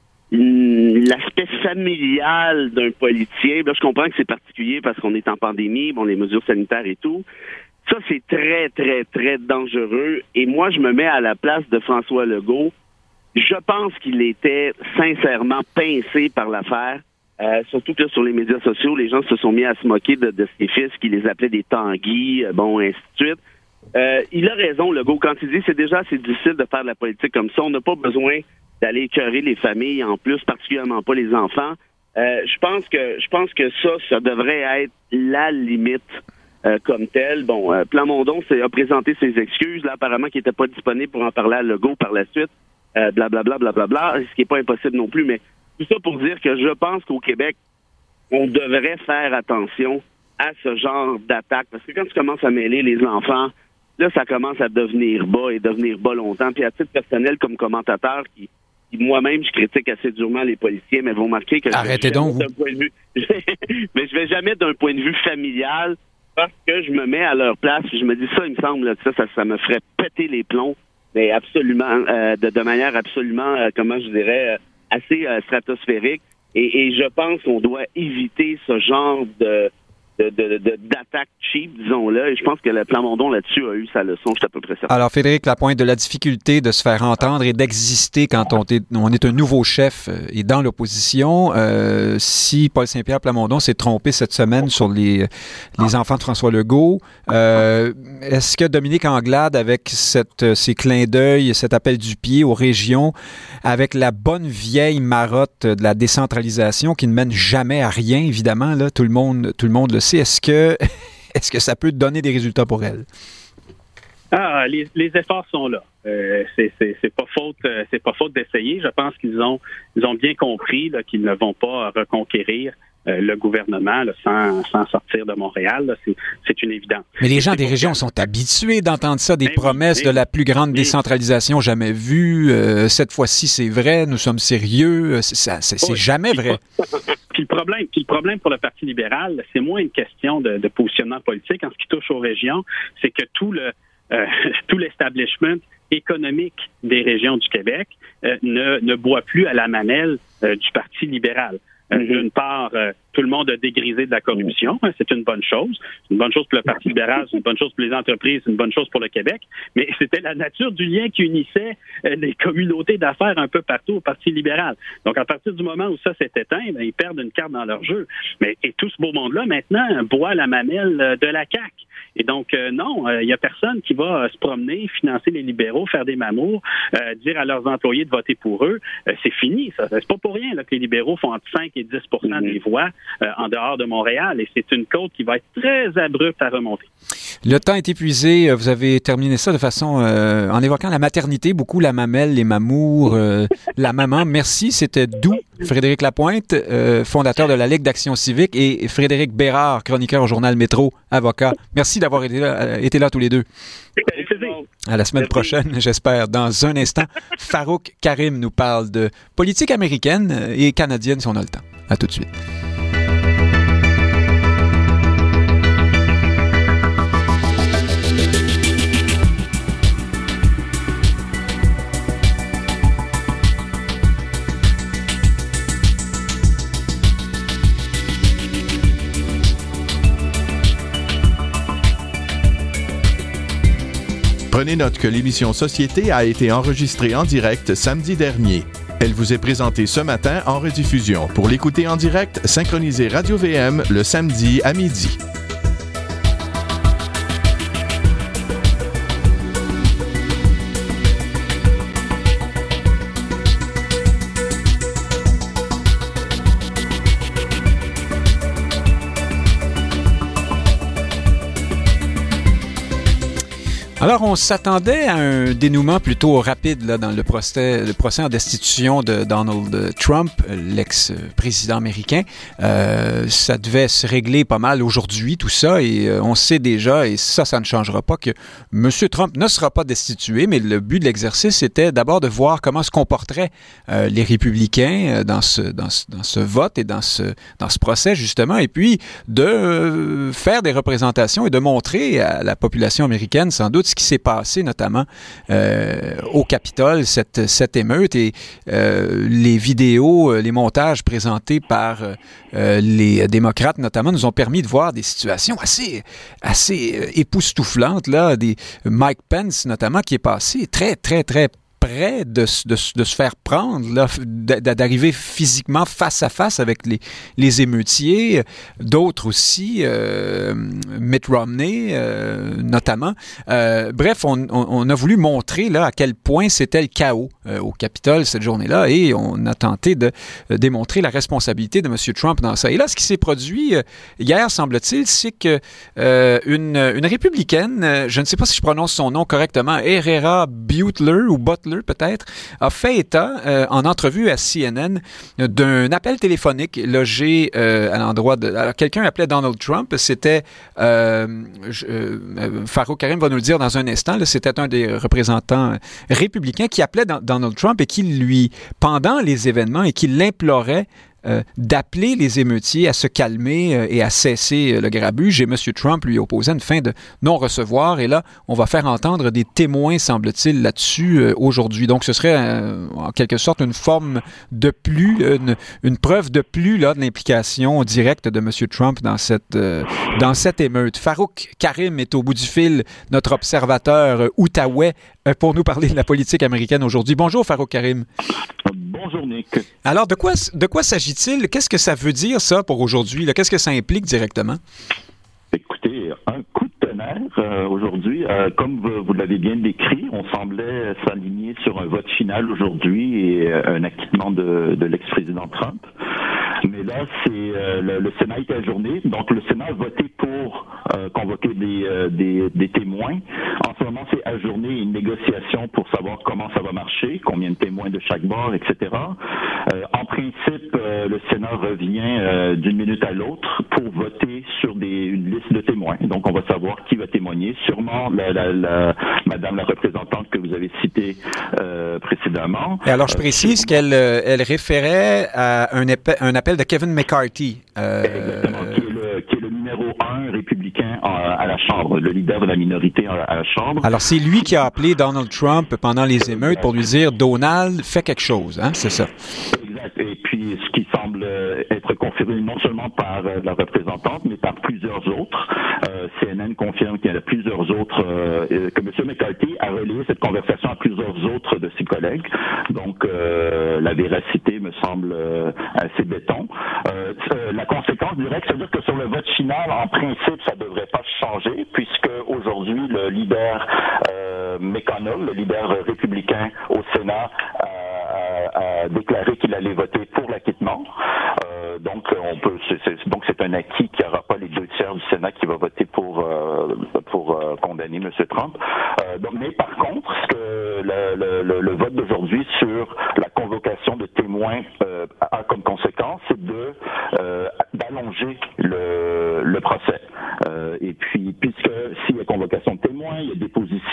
l'aspect familial d'un politicien, là, je comprends que c'est particulier parce qu'on est en pandémie, bon, les mesures sanitaires et tout. Ça, c'est très, très, très dangereux. Et moi, je me mets à la place de François Legault. Je pense qu'il était sincèrement pincé par l'affaire. Euh, surtout que là, sur les médias sociaux, les gens se sont mis à se moquer de, de ses fils, qui les appelaient des tanguis, bon, ainsi de suite. Euh, il a raison, Legault, quand il dit que c'est déjà assez difficile de faire de la politique comme ça. On n'a pas besoin d'aller écœurer les familles, en plus, particulièrement pas les enfants. Euh, je pense que je pense que ça, ça devrait être la limite. Euh, comme tel. Bon, euh, Plamondon a présenté ses excuses, là, apparemment qu'il n'était pas disponible pour en parler à Legault par la suite, euh, blablabla, blablabla, ce qui n'est pas impossible non plus, mais tout ça pour dire que je pense qu'au Québec, on devrait faire attention à ce genre d'attaque, parce que quand tu commences à mêler les enfants, là, ça commence à devenir bas et devenir bas longtemps, puis à titre personnel, comme commentateur, qui, qui moi-même, je critique assez durement les policiers, mais vont marquer que... Arrêtez je donc, vous. D'un point de vue, mais je vais jamais d'un point de vue familial, parce que je me mets à leur place, je me dis ça, il me semble, là, ça, ça, ça me ferait péter les plombs, mais absolument, euh, de, de manière absolument, euh, comment je dirais, euh, assez euh, stratosphérique. Et, et je pense qu'on doit éviter ce genre de, de, de, de d'attaque cheap, disons-le. Et je pense que le Plamondon là-dessus a eu sa leçon, je suis à peu près certain. Alors, Frédéric Lapointe, de la difficulté de se faire entendre et d'exister quand on est, on est un nouveau chef et dans l'opposition, euh, si Paul Saint-Pierre Plamondon s'est trompé cette semaine sur les, les enfants de François Legault, euh, est-ce que Dominique Anglade, avec cette, ces clins d'œil, cet appel du pied aux régions, avec la bonne vieille marotte de la décentralisation qui ne mène jamais à rien, évidemment, là, tout le monde, tout le monde le sait, est-ce que, est-ce que ça peut donner des résultats pour elle? Ah, les, les efforts sont là. Euh, c'est, c'est, c'est pas faute, euh, c'est pas faute d'essayer. Je pense qu'ils ont, ils ont bien compris là, qu'ils ne vont pas reconquérir euh, le gouvernement là, sans, sans sortir de Montréal. Là. C'est, c'est une évidence. Mais les gens des régions sont habitués d'entendre ça, des mais promesses oui, de la plus grande oui. décentralisation jamais vue. Euh, cette fois-ci, c'est vrai, nous sommes sérieux. C'est, ça, c'est, c'est oui. jamais vrai. Puis le problème, puis le problème pour le Parti libéral, c'est moins une question de, de positionnement politique en ce qui touche aux régions, c'est que tout le euh, tout l'establishment économique des régions du Québec euh, ne, ne boit plus à la mamelle euh, du Parti libéral. Euh, mm-hmm. D'une part, euh, tout le monde a dégrisé de la corruption, hein, c'est une bonne chose. C'est une bonne chose pour le Parti libéral, c'est une bonne chose pour les entreprises, c'est une bonne chose pour le Québec. Mais c'était la nature du lien qui unissait euh, les communautés d'affaires un peu partout au Parti libéral. Donc, à partir du moment où ça s'est éteint, ben, ils perdent une carte dans leur jeu. Mais et tout ce beau monde-là, maintenant, boit la mamelle de la C A Q. Et donc, euh, non, il euh, n'y a personne qui va euh, se promener, financer les libéraux, faire des mamours, euh, dire à leurs employés de voter pour eux. Euh, c'est fini, ça. C'est pas pour rien là, que les libéraux font entre cinq et dix pour cent des voix euh, en dehors de Montréal. Et c'est une côte qui va être très abrupte à remonter. Le temps est épuisé. Vous avez terminé ça de façon... Euh, en évoquant la maternité, beaucoup la mamelle, les mamours, euh, la maman. Merci, c'était doux. Frédéric Lapointe, euh, fondateur de la Ligue d'Action civique, et Frédéric Bérard, chroniqueur au journal Métro, avocat. Merci. Merci d'avoir été là, été là tous les deux. À la semaine prochaine, j'espère. Dans un instant, Farouk Karim nous parle de politique américaine et canadienne si on a le temps. À tout de suite. Prenez note que l'émission Société a été enregistrée en direct samedi dernier. Elle vous est présentée ce matin en rediffusion. Pour l'écouter en direct, synchronisez Radio V M le samedi à midi. Alors, on s'attendait à un dénouement plutôt rapide là, dans le procès, le procès en destitution de Donald Trump, l'ex-président américain. Euh, ça devait se régler pas mal aujourd'hui, tout ça, et euh, on sait déjà, et ça, ça ne changera pas, que M. Trump ne sera pas destitué, mais le but de l'exercice était d'abord de voir comment se comporteraient euh, les républicains euh, dans, ce, dans, ce, dans ce vote et dans ce, dans ce procès, justement, et puis de euh, faire des représentations et de montrer à la population américaine, sans doute, ce qui s'est passé, notamment euh, au Capitole, cette, cette émeute, et euh, les vidéos, les montages présentés par euh, les démocrates, notamment, nous ont permis de voir des situations assez, assez époustouflantes, là, des Mike Pence, notamment, qui est passé très, très, très près de, de, de se faire prendre, là, d'arriver physiquement face à face avec les, les émeutiers, d'autres aussi, euh, Mitt Romney euh, notamment. Euh, bref, on, on, on a voulu montrer là, à quel point c'était le chaos euh, au Capitole cette journée-là, et on a tenté de euh, démontrer la responsabilité de M. Trump dans ça. Et là, ce qui s'est produit euh, hier, semble-t-il, c'est que euh, une, une républicaine, euh, je ne sais pas si je prononce son nom correctement, Herrera Beutler ou Butler, peut-être, a fait état euh, en entrevue à C N N d'un appel téléphonique logé euh, à l'endroit de... Alors, quelqu'un appelait Donald Trump, c'était... Euh, euh, Farouk Karim va nous le dire dans un instant, là, c'était un des représentants républicains qui appelait Donald Trump et qui lui, pendant les événements, et qui l'implorait Euh, d'appeler les émeutiers à se calmer euh, et à cesser euh, le grabuge. Et M. Trump lui opposait une fin de non-recevoir. Et là, on va faire entendre des témoins, semble-t-il, là-dessus euh, aujourd'hui. Donc, ce serait euh, en quelque sorte une forme de plus, une, une preuve de plus là, de l'implication directe de M. Trump dans cette, euh, dans cette émeute. Farouk Karim est au bout du fil, notre observateur euh, outaouais, euh, pour nous parler de la politique américaine aujourd'hui. Bonjour, Farouk Karim. Bonjour, Nick. Alors, de quoi, de quoi s'agit-il? Qu'est-ce que ça veut dire, ça, pour aujourd'hui? Là? Qu'est-ce que ça implique directement? Écoutez, un coup de tonnerre euh, aujourd'hui. Euh, comme vous, vous l'avez bien décrit, on semblait s'aligner sur un vote final aujourd'hui et euh, un acquittement de, de l'ex-président Trump. Mais là, c'est euh, le, le Sénat est ajourné. Donc, le Sénat a voté pour euh, convoquer des, euh, des, des témoins. En ce moment, c'est ajourné une négociation pour savoir comment ça va marcher, combien de témoins de chaque bord, et cetera. Euh, en principe, euh, le Sénat revient euh, d'une minute à l'autre pour voter sur des, une liste de témoins. Donc, on va savoir qui va témoigner. Sûrement, la, la, la, Madame la représentante que vous avez citée euh, précédemment. Et alors, je précise euh, qu'elle euh, elle référait à un, épée, un appel de Kevin McCarthy. Euh, Exactement, qui est, le, qui est le numéro un républicain à, à la Chambre, le leader de la minorité à, à la Chambre. Alors, c'est lui qui a appelé Donald Trump pendant les émeutes pour lui dire « Donald, fais quelque chose hein? », c'est ça. Exact. Et puis, ce qui semble être confirmé non seulement par euh, la représentante, mais par plusieurs autres. Euh, C N N confirme qu'il y en a plusieurs autres, euh, que M. McCarthy a relayé cette conversation à plusieurs autres de ses collègues. Donc, euh, la véracité me semble euh, assez béton. Euh, la conséquence directe, c'est-à-dire que sur le vote final, en principe, ça ne devrait pas changer, puisque aujourd'hui, le leader euh, McConnell, le leader républicain au Sénat, a, a déclaré qu'il allait voter pour l'acquittement. Euh, donc, on peut, c'est, c'est, donc c'est un acquis qu'il n'y aura pas les deux tiers du Sénat qui va voter pour euh, pour euh, condamner M. Trump. Euh, donc, mais par contre, ce que le, le, le vote d'aujourd'hui sur la convocation de témoins euh, a comme conséquence, c'est de euh, d'allonger le, le procès. Euh, et puis, puisque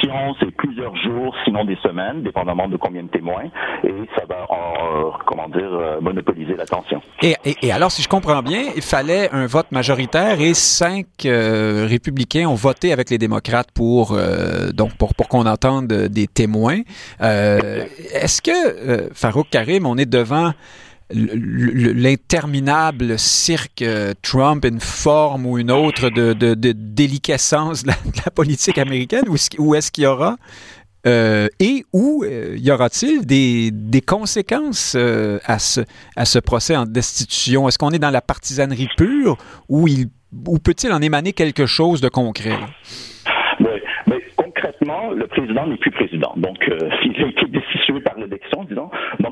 l'interprétation, c'est plusieurs jours, sinon des semaines, dépendamment de combien de témoins, et ça va, en, comment dire, monopoliser l'attention. Et, et, et alors, si je comprends bien, il fallait un vote majoritaire et cinq euh, républicains ont voté avec les démocrates pour euh, donc pour pour qu'on entende des témoins. Euh, est-ce que euh, Farouk Karim, on est devant l'interminable cirque euh, Trump, une forme ou une autre de, de, de déliquescence de la, de la politique américaine, ou, ou est-ce qu'il y aura euh, et où euh, y aura-t-il des, des conséquences euh, à, ce, à ce procès en destitution? Est-ce qu'on est dans la partisanerie pure ou, il, ou peut-il en émaner quelque chose de concret? Oui, mais concrètement, le président n'est plus président. Donc, euh, il a été destitué par l'élection, disons. Donc,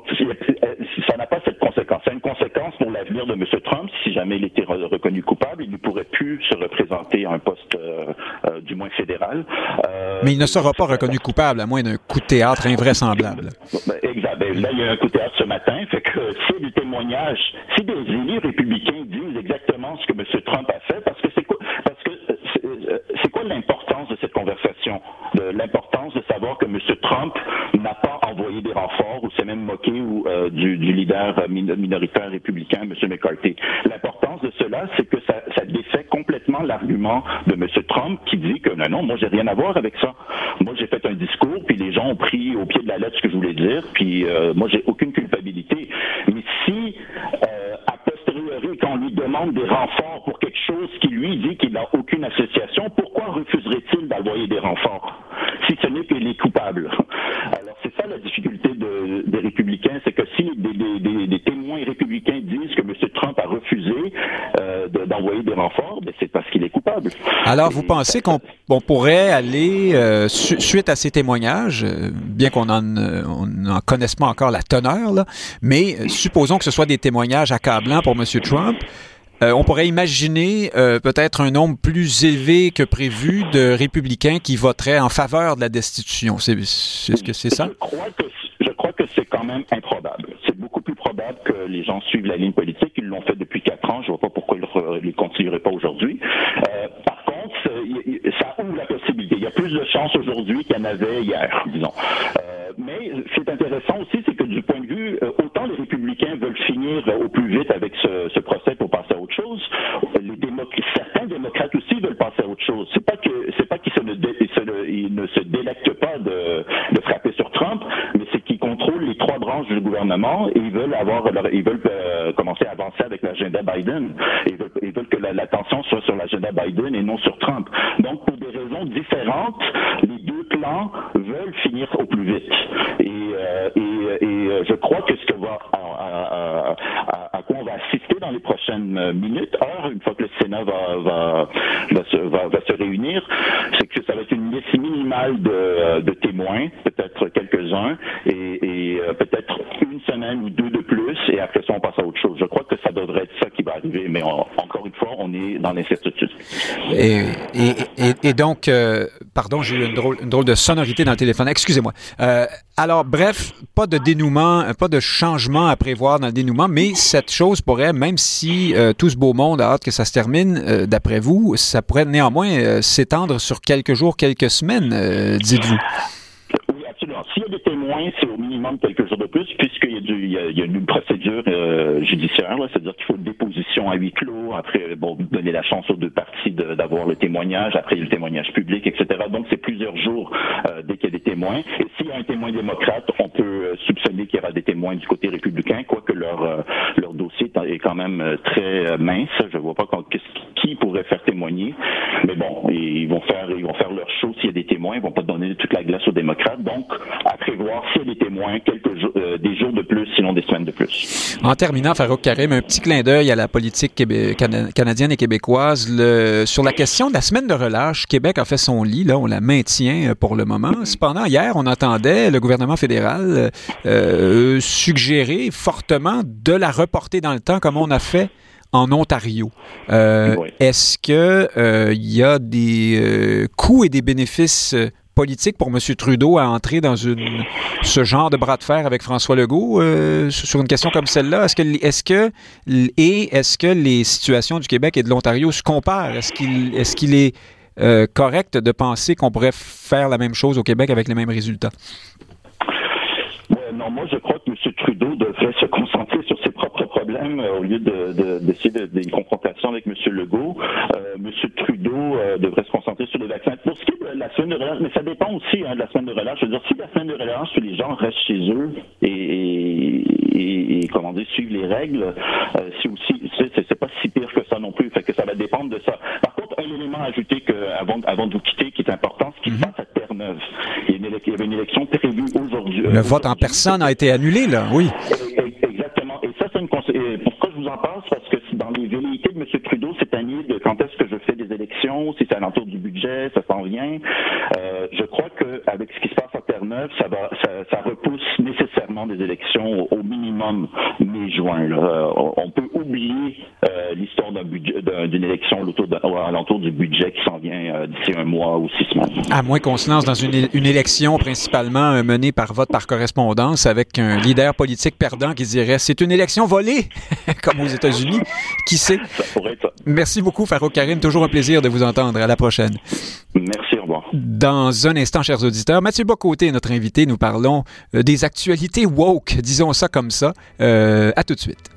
ça n'a pas cette conséquence. Ça a une conséquence pour l'avenir de M. Trump. Si jamais il était reconnu coupable, il ne pourrait plus se représenter à un poste, euh, euh, du moins fédéral. Euh, Mais il ne sera pas reconnu coupable, à moins d'un coup de théâtre invraisemblable. Exact. Là, il y a un coup de théâtre ce matin. Fait que si du témoignage, si des élus républicains disent exactement ce que M. Trump a fait, parce que c'est quoi, parce que c'est, c'est quoi l'importance de cette conversation? De l'importance de savoir que M. Trump n'a pas envoyé des renforts ou s'est même moqué ou, euh, du, du leader minoritaire républicain, M. McCarthy. L'importance de cela, c'est que ça, ça défait complètement l'argument de M. Trump qui dit que non, non, moi j'ai rien à voir avec ça. Moi j'ai fait un discours, puis les gens ont pris au pied de la lettre ce que je voulais dire, puis euh, moi j'ai aucune culpabilité. Mais si euh, a posteriori, quand on lui demande des renforts pour quelque chose qui lui dit qu'il n'a aucune association, pourquoi refuserait-il d'envoyer des renforts si ce n'est qu'il est coupable? Alors c'est ça la difficulté de, des républicains, c'est que si des, des, des, des témoins républicains disent que M. Trump a refusé euh, de, d'envoyer des renforts, ben c'est parce qu'il est coupable. Alors, vous Et pensez ça, qu'on on pourrait aller, euh, su, suite à ces témoignages, euh, bien qu'on en, euh, on n'en connaisse pas encore la teneur, là, mais euh, supposons que ce soit des témoignages accablants pour M. Trump, Euh, on pourrait imaginer euh, peut-être un nombre plus élevé que prévu de républicains qui voteraient en faveur de la destitution. C'est, c'est, est-ce que c'est ça? Je crois que, je crois que c'est quand même improbable. C'est beaucoup plus probable que les gens suivent la ligne politique. Ils l'ont fait depuis quatre ans. Je ne vois pas pourquoi ils ne continueraient pas aujourd'hui. Euh, par contre, ça ouvre la possibilité. Il y a plus de chances aujourd'hui qu'il y en avait hier, disons. Euh, mais ce qui est intéressant aussi, c'est que du point de vue, euh, autant les républicains veulent finir euh, au plus vite avec ce, ce procès pour passer à autre chose, les démocrates, certains démocrates aussi veulent passer à autre chose. C'est pas que c'est pas qu'ils se ne, dé, se, ils ne se délectent pas de, de frapper sur Trump, mais c'est qu'ils contrôlent les trois branches du gouvernement et ils veulent avoir leur, ils veulent euh, commencer à avancer avec l'agenda Biden. Ils veulent, ils veulent que la, l'attention soit sur l'agenda Biden et non sur Trump. Donc pour des raisons différentes, les deux clans veulent finir au plus vite. Et, euh, et, et je crois que ce que va à, à, à, à quoi on va assister dans les prochaines minutes, heures, une fois que le Sénat va, va, va, se, va, va se réunir, c'est que ça va être une liste minimale de, de témoins, peut-être quelques-uns, et, et peut-être une semaine ou deux de plus, et après ça, on passe à autre chose. Je crois que ça devrait être ça qui va arriver, mais on, encore une fois, on est dans l'incertitude. Et, et, et, et donc, euh, pardon, j'ai eu une drôle, une drôle de sonorité dans le téléphone. Excusez-moi. Euh, alors, bref, pas de dénouement, pas de changement à prévoir dans le dénouement, mais cette chose pourrait, même si euh, tout ce beau monde a hâte que ça se termine, euh, d'après vous, ça pourrait néanmoins euh, s'étendre sur quelques jours, quelques semaines, euh, dites-vous. Oui, absolument. S'il y a des témoins, c'est au minimum quelques jours de plus, puisqu'il y a, du, il y a, il y a une procédure euh, judiciaire, là, c'est-à-dire qu'il faut une déposition à huis clos, après, bon, donner la chance aux deux parties de, d'avoir le témoignage, après le témoignage public, et cetera. Donc, c'est plusieurs jours euh, dès qu'il y a des témoins. Et s'il y a un témoin démocrate, on peut euh, soupçonner qu'il y aura des témoins du côté républicain, quoique leur, euh, leur dossier est quand même euh, très euh, mince. Je vois pas quand, qui pourrait faire témoigner. Mais bon, ils vont faire, ils vont faire leur show s'il y a des témoins. Ils vont pas donner toute la glace aux démocrates. Donc, à prévoir s'il y a des témoins, quelques jours, euh, des jours de plus, sinon des semaines de plus. En terminant, Farouk Karim, un petit clin d'œil à la politique québé- cana- canadienne et québécoise. Le, sur la question de la semaine de relâche, Québec a fait son lit. Là, on la maintient pour le moment. Cependant, hier, on entendait le gouvernement fédéral euh, suggérer fortement de la reporter dans le temps, comme on a fait en Ontario. Euh, oui. Est-ce que euh, y a des euh, coûts et des bénéfices politique pour M. Trudeau à entrer dans une, ce genre de bras de fer avec François Legault euh, sur une question comme celle-là? Est-ce que, est-ce que, et est-ce que les situations du Québec et de l'Ontario se comparent? Est-ce qu'il, est-ce qu'il est euh, correct de penser qu'on pourrait faire la même chose au Québec avec les mêmes résultats? Euh, non, moi, je crois que M. Trudeau devrait se concentrer sur ses propres problèmes euh, au lieu de, de, d'essayer de, des confrontations avec M. Legault. Euh, M. Trudeau euh, devrait se concentrer sur les vaccins. Pour ce qui est de la semaine de relâche, mais ça dépend aussi hein, de la semaine de relâche. Je veux dire, si la semaine de relâche, les gens restent chez eux et, et, et, et comment dire, suivent les règles, euh, c'est aussi, c'est, c'est, c'est pas si pire que ça non plus. Fait que ça va dépendre de ça. Par contre, un élément à ajouter que, avant, avant de vous quitter, qui est important, ce qui se passe à Terre-Neuve. Il y, a une, il y avait une élection prévue aujourd'hui. Le vote en personne a été annulé, là, oui. Exactement. Et ça, c'est une conséquence. Pourquoi je vous en parle? Parce que dans les velléités de M. Trudeau cette année, de quand est-ce que je fais des élections, si c'est à l'entour du budget, ça s'en vient. Euh, je crois qu'avec ce qui se passe à Terre-Neuve, ça, va, ça, ça repousse nécessairement des élections au, au minimum mai-juin. Là. On peut oublier euh, l'histoire d'un budget, d'un, d'une élection autour de, à l'entour du budget qui s'en vient euh, d'ici un mois ou six semaines. À moins qu'on se lance dans une, une élection principalement euh, menée par vote par correspondance avec un leader politique perdant qui dirait « c'est une élection volée », comme aux États-Unis. Qui sait? Ça pourrait être ça. Merci beaucoup, Farouk Karim. Toujours un plaisir de vous entendre. À la prochaine. Merci, au revoir. Dans un instant, chers auditeurs, Mathieu Bock-Côté est notre invité. Nous parlons euh, des actualités woke, disons ça comme ça. Euh, à tout de suite.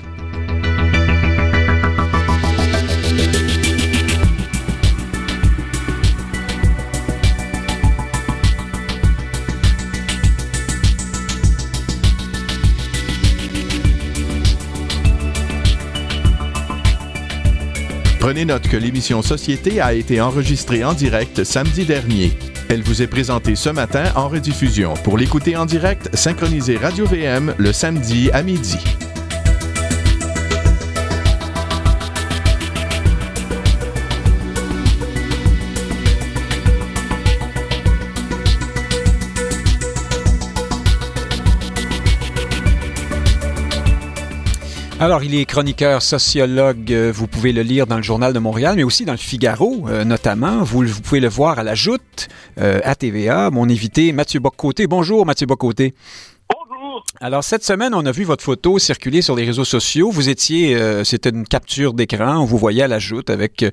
Prenez note que l'émission Société a été enregistrée en direct samedi dernier. Elle vous est présentée ce matin en rediffusion. Pour l'écouter en direct, synchronisez Radio-V M le samedi à midi. Alors, il est chroniqueur, sociologue. Vous pouvez le lire dans le Journal de Montréal, mais aussi dans le Figaro, euh, notamment. Vous, vous pouvez le voir à la Joute, euh, à T V A. Mon invité, Mathieu Bock-Côté. Bonjour, Mathieu Bock-Côté. Bonjour. Alors, cette semaine, on a vu votre photo circuler sur les réseaux sociaux. Vous étiez, euh, c'était une capture d'écran. On vous voyait à la Joute avec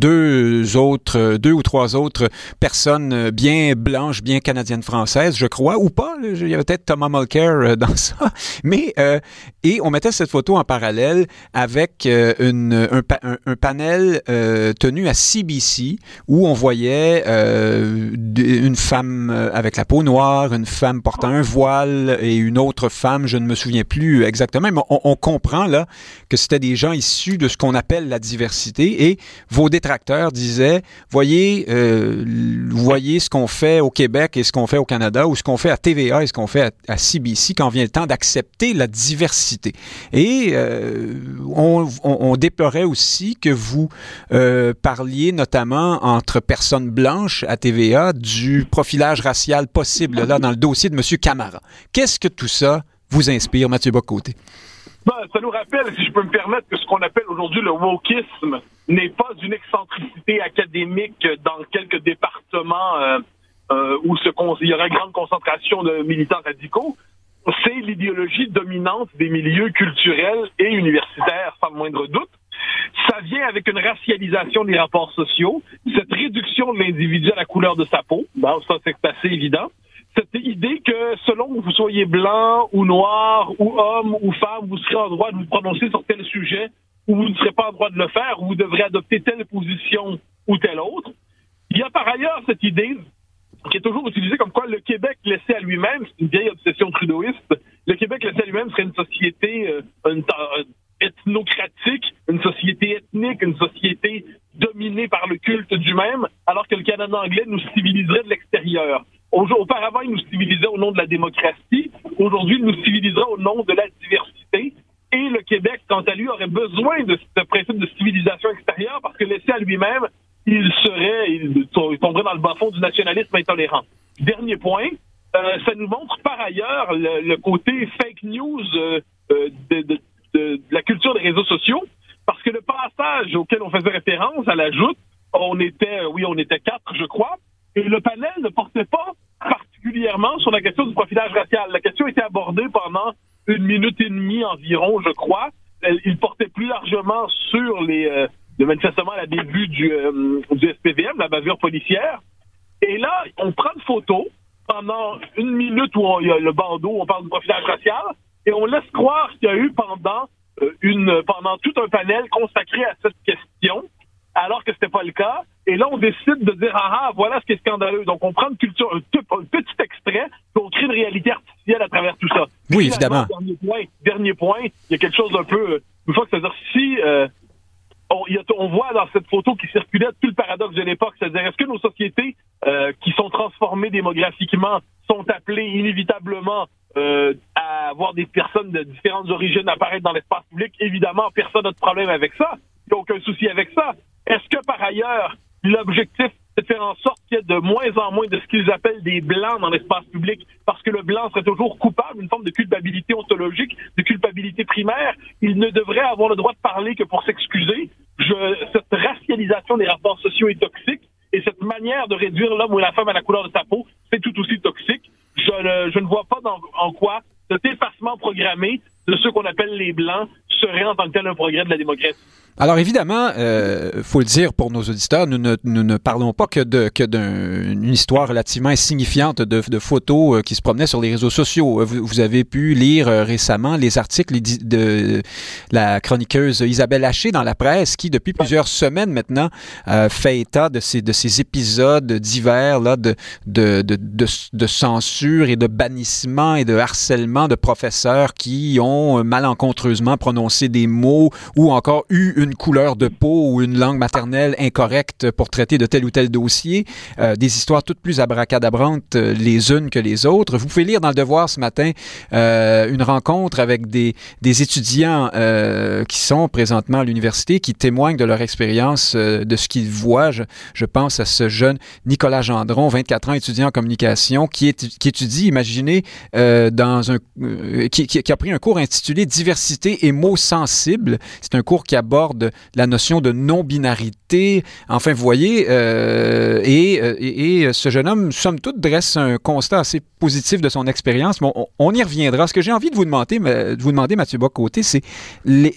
deux autres, deux ou trois autres personnes bien blanches, bien canadiennes-françaises, je crois, ou pas. Il y avait peut-être Thomas Mulcair dans ça. Mais, euh, et on mettait cette photo en parallèle avec euh, une, un, un, un panel euh, tenu à C B C où on voyait euh, une femme avec la peau noire, une femme portant un voile et une autre femme, je ne me souviens plus exactement, mais on, on comprend là que c'était des gens issus de ce qu'on appelle la diversité et vos détracteurs disaient, voyez, euh, voyez ce qu'on fait au Québec et ce qu'on fait au Canada ou ce qu'on fait à T V A et ce qu'on fait à, à C B C quand vient le temps d'accepter la diversité. Et euh, on, on, on déplorait aussi que vous euh, parliez notamment entre personnes blanches à T V A du profilage racial possible là dans le dossier de M. Camara. Qu'est-ce que tout ça vous inspire, Mathieu Bock-Côté? Ben, ça nous rappelle, si je peux me permettre, que ce qu'on appelle aujourd'hui le wokisme n'est pas une excentricité académique dans quelques départements euh, euh, où ce con- il y aurait une grande concentration de militants radicaux. C'est l'idéologie dominante des milieux culturels et universitaires, sans le moindre doute. Ça vient avec une racialisation des rapports sociaux, cette réduction de l'individu à la couleur de sa peau. Bon, ça, c'est assez évident. Cette idée que selon que vous soyez blanc ou noir ou homme ou femme, vous serez en droit de vous prononcer sur tel sujet ou vous ne serez pas en droit de le faire ou vous devrez adopter telle position ou telle autre. Il y a par ailleurs cette idée qui est toujours utilisée comme quoi le Québec laissé à lui-même, c'est une vieille obsession trudeauiste, le Québec laissé à lui-même serait une société euh, une, euh, ethnocratique, une société ethnique, une société dominée par le culte du même, alors que le Canada anglais nous civiliserait de l'extérieur. Auparavant, il nous civilisait au nom de la démocratie. Aujourd'hui, il nous civiliserait au nom de la diversité. Et le Québec, quant à lui, aurait besoin de ce principe de civilisation extérieure parce que laissé à lui-même, il serait, il tomberait dans le bas-fond du nationalisme intolérant. Dernier point, euh, ça nous montre par ailleurs le, le côté fake news euh, de, de, de, de la culture des réseaux sociaux parce que le passage auquel on faisait référence à la Joute, on était, oui, on était quatre, je crois, et le panel ne portait pas particulièrement sur la question du profilage racial. La question était abordée pendant une minute et demie environ, je crois. Il portait plus largement sur les, euh, de manifestement la début du, euh, du S P V M, la bavure policière. Et là, on prend une photo pendant une minute où on, il y a le bandeau, où on parle du profilage racial, et on laisse croire qu'il y a eu pendant euh, une pendant tout un panel consacré à cette question, alors que c'était pas le cas. Et là, on décide de dire ah ah, voilà ce qui est scandaleux. Donc, on prend une culture, un, un petit extrait, puis on crée une réalité artificielle à travers tout ça. Oui, évidemment. Dernier point, dernier point, il y a quelque chose d'un peu, une fois que c'est-à-dire si euh, On, y a, on voit dans cette photo qui circulait tout le paradoxe de l'époque, c'est-à-dire est-ce que nos sociétés euh, qui sont transformées démographiquement sont appelées inévitablement euh, à avoir des personnes de différentes origines apparaître dans l'espace public? Évidemment, personne n'a de problème avec ça. Il n'y a aucun souci avec ça. Est-ce que par ailleurs, l'objectif c'est de faire en sorte qu'il y ait de moins en moins de ce qu'ils appellent des blancs dans l'espace public, parce que le blanc serait toujours coupable, une forme de culpabilité ontologique, de culpabilité primaire. Il ne devrait avoir le droit de parler que pour s'excuser. Je, cette racialisation des rapports sociaux est toxique, et cette manière de réduire l'homme ou la femme à la couleur de sa peau, c'est tout aussi toxique. Je ne, je ne vois pas dans, en quoi cet effacement programmé de ceux qu'on appelle les blancs serait en tant que tel un progrès de la démocratie. Alors évidemment, euh, faut le dire pour nos auditeurs, nous ne, nous ne parlons pas que de que d'une histoire relativement insignifiante de, de photos euh, qui se promenaient sur les réseaux sociaux. Vous, vous avez pu lire euh, récemment les articles de la chroniqueuse Isabelle Haché dans la presse, qui depuis plusieurs semaines maintenant euh, fait état de ces de ces épisodes divers là de de, de de de censure et de bannissement et de harcèlement de professeurs qui ont malencontreusement prononcé des mots ou encore eu une couleur de peau ou une langue maternelle incorrecte pour traiter de tel ou tel dossier. Euh, des histoires toutes plus abracadabrantes euh, les unes que les autres. Vous pouvez lire dans Le Devoir ce matin euh, une rencontre avec des, des étudiants euh, qui sont présentement à l'université, qui témoignent de leur expérience, euh, de ce qu'ils voient. Je, je pense à ce jeune Nicolas Gendron, vingt-quatre ans, étudiant en communication, qui, est, qui étudie, imaginez, euh, dans un, euh, qui, qui, qui a pris un cours intitulé « Diversité et mots sensibles ». C'est un cours qui aborde de la notion de non-binarité. Enfin, vous voyez, euh, et, et, et ce jeune homme, somme toute, dresse un constat assez positif de son expérience. Mais on, on y reviendra. Ce que j'ai envie de vous demander, de vous demander, Mathieu Bock-Côté, c'est les,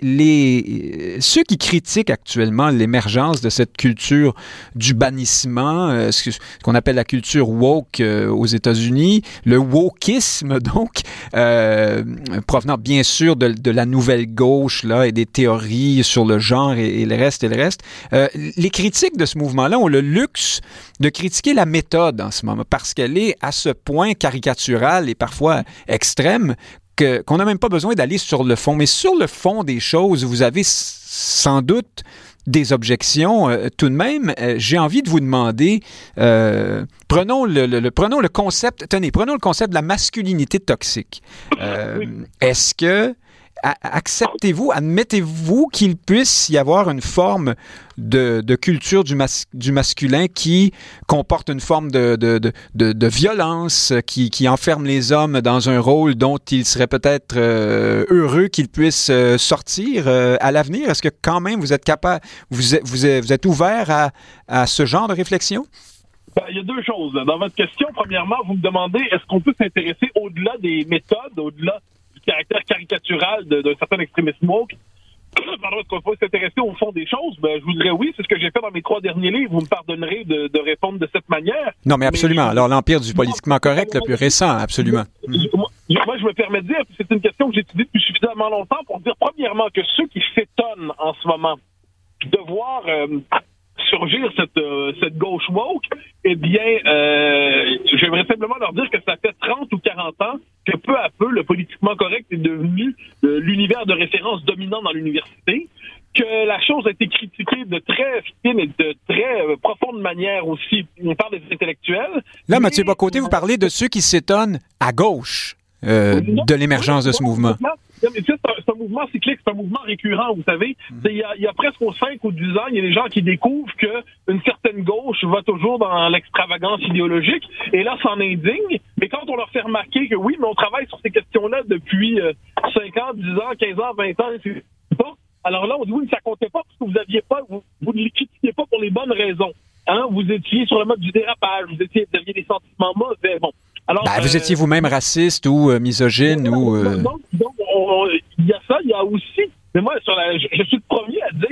les, ceux qui critiquent actuellement l'émergence de cette culture du bannissement, euh, ce, ce qu'on appelle la culture woke euh, aux États-Unis, le wokisme, donc, euh, provenant bien sûr de, de la nouvelle gauche là, et des théories sur le genre et, et le reste et le reste. Euh, les critiques de ce mouvement-là ont le luxe de critiquer la méthode en ce moment parce qu'elle est à ce point caricaturale et parfois extrême que, qu'on n'a même pas besoin d'aller sur le fond. Mais sur le fond des choses, vous avez s- sans doute des objections. Euh, tout de même, euh, j'ai envie de vous demander, euh, prenons, le, le, le, prenons le concept, tenez, prenons le concept de la masculinité toxique. Euh, oui. Est-ce que acceptez-vous, admettez-vous qu'il puisse y avoir une forme de, de culture du, mas, du masculin qui comporte une forme de, de, de, de, de violence, qui, qui enferme les hommes dans un rôle dont il serait peut-être euh, heureux qu'ils puissent euh, sortir euh, à l'avenir? Est-ce que quand même vous êtes capable, vous êtes, vous êtes, vous êtes ouvert à, à ce genre de réflexion? Ben, il y a deux choses. Dans votre question, premièrement, vous me demandez est-ce qu'on peut s'intéresser au-delà des méthodes, au-delà caractère caricatural de, d'un certain extrémisme woke. Pardon, est-ce qu'on peut s'intéresser au fond des choses? Ben, je vous dirais oui, c'est ce que j'ai fait dans mes trois derniers livres. Vous me pardonnerez de, de répondre de cette manière. Non, mais absolument. Mais, Alors, l'Empire du politiquement correct, le plus récent, absolument. Moi, moi, je me permets de dire, c'est une question que j'ai étudiée depuis suffisamment longtemps pour dire, premièrement, que ceux qui s'étonnent en ce moment de voir euh, surgir cette, euh, cette gauche woke, eh bien, euh, j'aimerais simplement leur dire que ça fait trente ou quarante ans que peu à peu, le politiquement correct est devenu euh, l'univers de référence dominant dans l'université, que la chose a été critiquée de très fine et de très euh, profonde manière aussi. On parle des intellectuels. Là, Mathieu Bock-Côté, vous parlez de ceux qui s'étonnent à gauche euh, de l'émergence de ce mouvement. Mais c'est, un, c'est un mouvement cyclique, c'est un mouvement récurrent, vous savez. Il y a, il y a presque aux cinq ou dix ans, il y a des gens qui découvrent qu'une certaine gauche va toujours dans l'extravagance idéologique, et là, s'en indignent. Mais quand on leur fait remarquer que oui, mais on travaille sur ces questions-là depuis euh, cinq ans, dix ans, quinze ans, vingt ans, c'est pas. Alors là, on dit oui, mais ça comptait pas parce que vous aviez pas, vous, vous ne les critiquiez pas pour les bonnes raisons. Hein? Vous étiez sur le mode du dérapage, vous étiez, vous aviez des sentiments mauvais. Bon. Alors, ben, euh, vous étiez vous-même raciste ou euh, misogyne non, ou... Euh... Donc, donc il y a ça, il y a aussi... Mais moi, sur la, je, je suis le premier à dire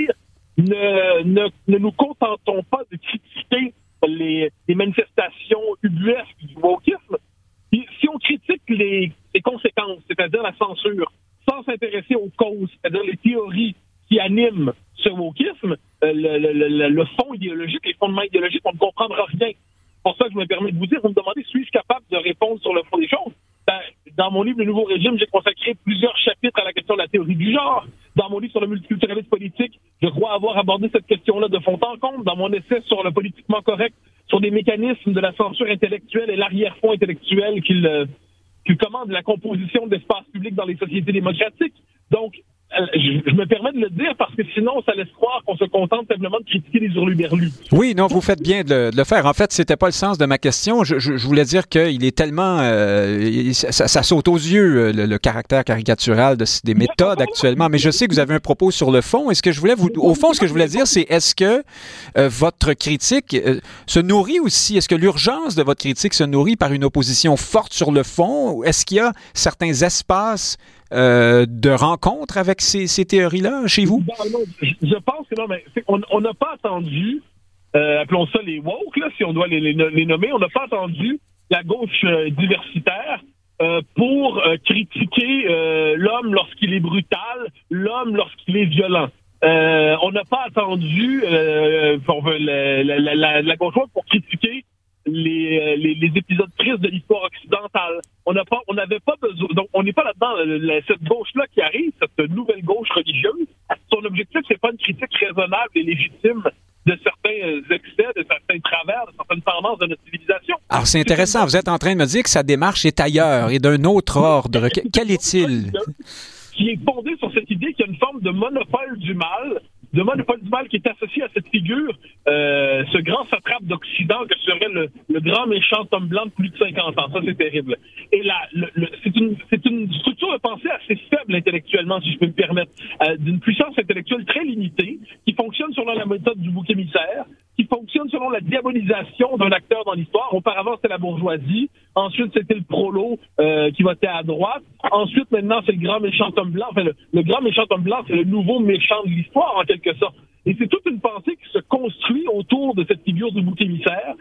ne, ne, ne nous contentons pas de critiquer les, les manifestations ubuesques du wokisme. Si on critique les, les conséquences, c'est-à-dire la censure, sans s'intéresser aux causes, c'est-à-dire les théories qui animent ce wokisme, le, le, le, le fond idéologique, les fondements idéologiques, on ne comprendra rien. C'est pour ça que je me permets de vous dire, vous me demandez, suis-je capable de répondre sur le fond des choses? Ben, dans mon livre « Le Nouveau Régime », j'ai consacré plusieurs chapitres à la question de la théorie du genre. Dans mon livre sur le multiculturalisme politique, je crois avoir abordé cette question-là de fond en comble. Dans mon essai sur le politiquement correct, sur des mécanismes de la censure intellectuelle et l'arrière-fond intellectuel qu'il euh, qu'il commande la composition de l'espace public dans les sociétés démocratiques. Donc, euh, je, je me permets de le dire parce que sinon, ça laisse croire qu'on se contente simplement de critiquer les hurluberlus. Oui, non, vous faites bien de le, de le faire. En fait, c'était pas le sens de ma question. Je, je, je voulais dire qu'il est tellement... Euh, ça, ça saute aux yeux, le, le caractère caricatural de, des méthodes actuellement. Mais je sais que vous avez un propos sur le fond. Et ce que je voulais vous... Au fond, ce que je voulais dire, c'est est-ce que euh, votre critique euh, se nourrit aussi? Est-ce que l'urgence de votre critique se nourrit par une opposition forte sur le fond? Est-ce qu'il y a certains espaces Euh, de rencontres avec ces, ces théories-là chez vous? Non, non, je pense que non, mais on n'a pas attendu, euh, appelons ça les woke, là, si on doit les, les, les nommer, on n'a pas attendu la gauche euh, diversitaire euh, pour euh, critiquer euh, l'homme lorsqu'il est brutal, l'homme lorsqu'il est violent. Euh, on n'a pas attendu euh, pour, la, la, la, la gauche pour critiquer Les, les, les épisodes tristes de l'histoire occidentale. On n'a pas, on n'avait pas besoin. Donc, on n'est pas là-dedans. La, cette gauche-là qui arrive, cette nouvelle gauche religieuse, son objectif, c'est pas une critique raisonnable et légitime de certains excès, de certains travers, de certaines tendances de notre civilisation. Alors, c'est intéressant. Vous êtes en train de me dire que sa démarche est ailleurs et d'un autre ordre. Quel est-il? Qui est fondé sur cette idée qu'il y a une forme de monopole du mal, de monopole du mal qui est associé à cette figure, euh, ce grand satrape d'Occident que serait le, le grand méchant homme blanc de plus de cinquante ans. Ça, c'est terrible. Et là, le, le, c'est, une, c'est une structure de pensée assez faible intellectuellement, si je peux me permettre, euh, d'une puissance intellectuelle très limitée, qui fonctionne selon la méthode du bouc émissaire, qui fonctionne selon la diabolisation d'un acteur dans l'histoire. Auparavant, c'était la bourgeoisie. Ensuite, c'était le prolo euh, qui votait à droite. Ensuite, maintenant, c'est le grand méchant homme blanc. Enfin, le, le grand méchant homme blanc, c'est le nouveau méchant de l'histoire, en quelque sorte. Et c'est toute une pensée qui se construit autour de cette figure du bouc émissaire.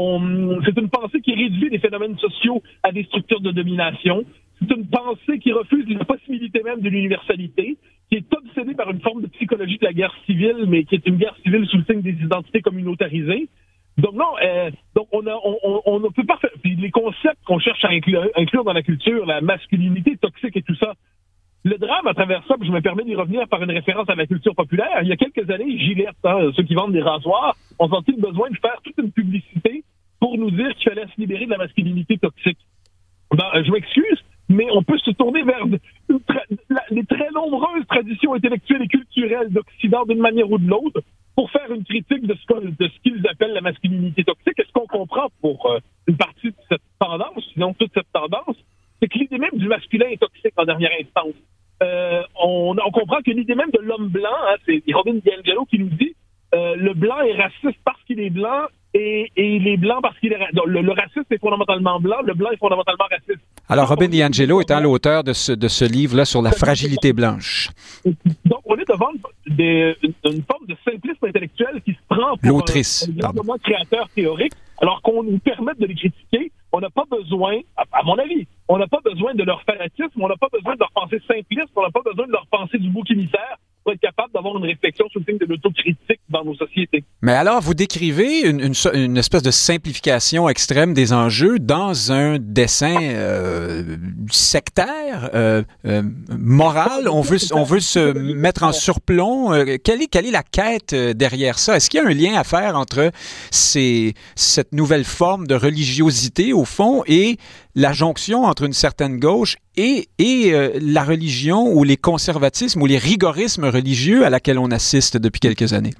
On, c'est une pensée qui réduit les phénomènes sociaux à des structures de domination. C'est une pensée qui refuse la possibilité même de l'universalité, qui est obsédée par une forme de psychologie de la guerre civile, mais qui est une guerre civile sous le signe des identités communautarisées. Donc non, euh, donc on a, on, on ne peut pas faire. Puis les concepts qu'on cherche à inclure, inclure dans la culture, la masculinité toxique et tout ça. Le drame à travers ça, puis je me permets d'y revenir par une référence à la culture populaire. Il y a quelques années, Gillette, hein, ceux qui vendent des rasoirs, ont senti le besoin de faire toute une publicité pour nous dire qu'il fallait se libérer de la masculinité toxique. Ben, je m'excuse, mais on peut se tourner vers de, tra- la, les très nombreuses traditions intellectuelles et culturelles d'Occident d'une manière ou de l'autre pour faire une critique de ce, de ce qu'ils appellent la masculinité toxique. Et ce qu'on comprend pour euh, une partie de cette tendance, sinon toute cette tendance, c'est que l'idée même du masculin est toxique en dernière instance. Euh, on, on comprend que l'idée même de l'homme blanc, hein, c'est Robin DiAngelo qui nous dit euh, le blanc est raciste parce qu'il est blanc et, et il est blanc parce qu'il est raciste. Le, le raciste est fondamentalement blanc, le blanc est fondamentalement raciste. Alors, Robin DiAngelo étant l'auteur de ce, de ce livre-là sur la fragilité blanche. Donc, on est devant des, une, une forme de simplisme intellectuel qui se prend pour L'autrice, un, un, un créateur théorique, alors qu'on nous permette de les critiquer. On n'a pas besoin, à, à mon avis, on n'a pas besoin de leur fanatisme, on n'a pas besoin de leur pensée simpliste, on n'a pas besoin de leur pensée du bouc émissaire pour être capable d'avoir une réflexion sur le signe de l'autocritique dans nos sociétés. Mais alors, vous décrivez une, une, une espèce de simplification extrême des enjeux dans un dessin euh, sectaire, euh, euh, moral. On veut, on veut se mettre en surplomb. Euh, quelle est, quelle est la quête derrière ça? Est-ce qu'il y a un lien à faire entre ces, cette nouvelle forme de religiosité, au fond, et la jonction entre une certaine gauche et, et euh, la religion ou les conservatismes ou les rigorismes religieux à laquelle on assiste depuis quelques années?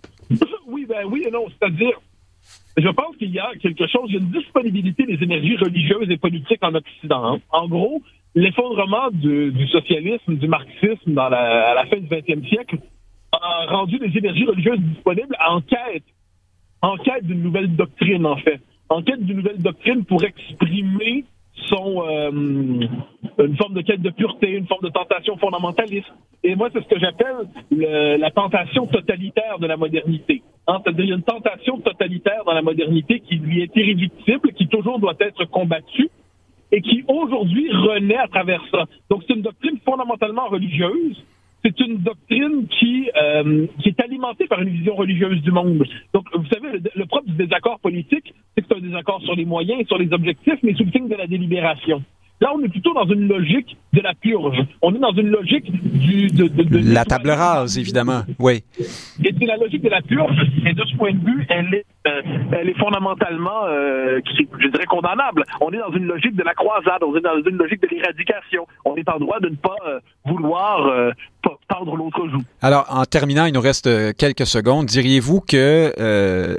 Oui, ben oui et non. C'est-à-dire, je pense qu'il y a quelque chose, il y a une disponibilité des énergies religieuses et politiques en Occident. Hein. En gros, l'effondrement du, du socialisme, du marxisme dans la, à la fin du vingtième siècle a rendu les énergies religieuses disponibles en quête, en quête d'une nouvelle doctrine, en fait. En quête d'une nouvelle doctrine pour exprimer son euh, une forme de quête de pureté, une forme de tentation fondamentaliste. Et moi, c'est ce que j'appelle le, la tentation totalitaire de la modernité. Hein, c'est-à-dire, il y a une tentation totalitaire dans la modernité qui lui est irréductible, qui toujours doit être combattue et qui, aujourd'hui, renaît à travers ça. Donc, c'est une doctrine fondamentalement religieuse. C'est une doctrine qui, euh, qui est alimentée par une vision religieuse du monde. Donc, vous savez, le, le propre du désaccord politique, c'est que c'est un désaccord sur les moyens, sur les objectifs, mais sous le signe de la délibération. Là, on est plutôt dans une logique de la purge. On est dans une logique du... De, de, de la table rase, évidemment, oui. Et c'est la logique de la purge, et de ce point de vue, elle est, euh, elle est fondamentalement, euh, je dirais, condamnable. On est dans une logique de la croisade, on est dans une logique de l'éradication. On est en droit de ne pas euh, vouloir euh, tendre l'autre joue. Alors, en terminant, il nous reste quelques secondes. Diriez-vous que euh,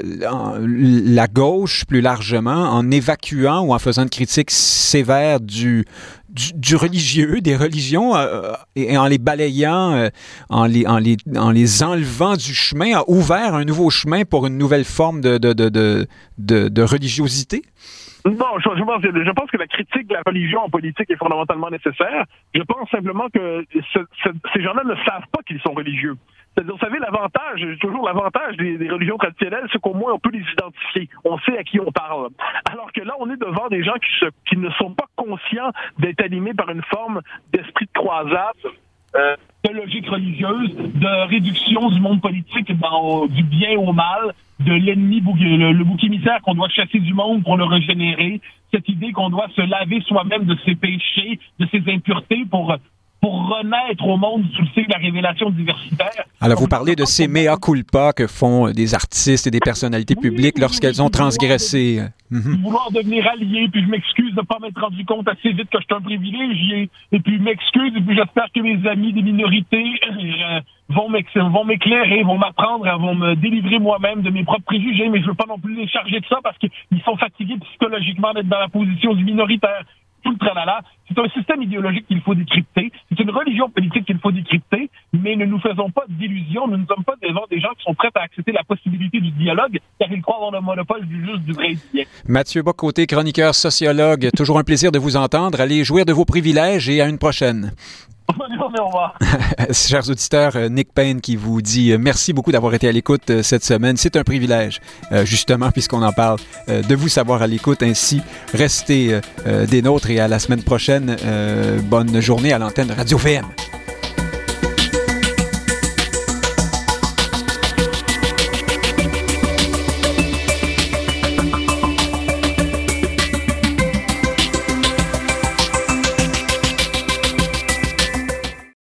la gauche, plus largement, en évacuant ou en faisant une critique sévère du, du, du religieux, des religions, euh, et, et en les balayant, euh, en, les, en, les, en les enlevant du chemin, a ouvert un nouveau chemin pour une nouvelle forme de, de, de, de, de, de religiosité? Non, je, je, pense, je pense que la critique de la religion en politique est fondamentalement nécessaire. Je pense simplement que ce, ce, ces gens-là ne savent pas qu'ils sont religieux. C'est-à-dire, vous savez, l'avantage, toujours l'avantage des, des religions traditionnelles, c'est qu'au moins on peut les identifier. On sait à qui on parle. Alors que là, on est devant des gens qui, se, qui ne sont pas conscients d'être animés par une forme d'esprit de croisade, euh, de logique religieuse, de réduction du monde politique dans, du bien au mal, de l'ennemi, le, le bouc émissaire qu'on doit chasser du monde pour le régénérer, cette idée qu'on doit se laver soi-même de ses péchés, de ses impuretés pour, pour renaître au monde sous le signe de la révélation diversitaire. Alors, vous parlez de ces mea culpa que font des artistes et des personnalités oui, publiques oui, lorsqu'elles oui, ont transgressé. De, mm-hmm. Vouloir devenir allié, puis je m'excuse de ne pas m'être rendu compte assez vite que je suis un privilégié, et puis je m'excuse, et puis j'espère que mes amis des minorités euh, vont m'éclairer, vont m'apprendre, vont me délivrer moi-même de mes propres préjugés, mais je veux pas non plus les charger de ça parce qu'ils sont fatigués psychologiquement d'être dans la position du minoritaire. Tout le tralala. C'est un système idéologique qu'il faut décrypter. C'est une religion politique qu'il faut décrypter, mais ne nous faisons pas d'illusions. Nous ne sommes pas devant des gens qui sont prêts à accepter la possibilité du dialogue, car ils croient avoir le monopole du juste, du vrai et du bien. Mathieu Bock-Côté, chroniqueur, sociologue, toujours un plaisir de vous entendre. Allez jouir de vos privilèges et à une prochaine. Bonne journée, au revoir. Chers auditeurs, Nick Payne qui vous dit merci beaucoup d'avoir été à l'écoute cette semaine. C'est un privilège, justement, puisqu'on en parle, de vous savoir à l'écoute. Ainsi, restez des nôtres et à la semaine prochaine. Bonne journée à l'antenne de Radio V M.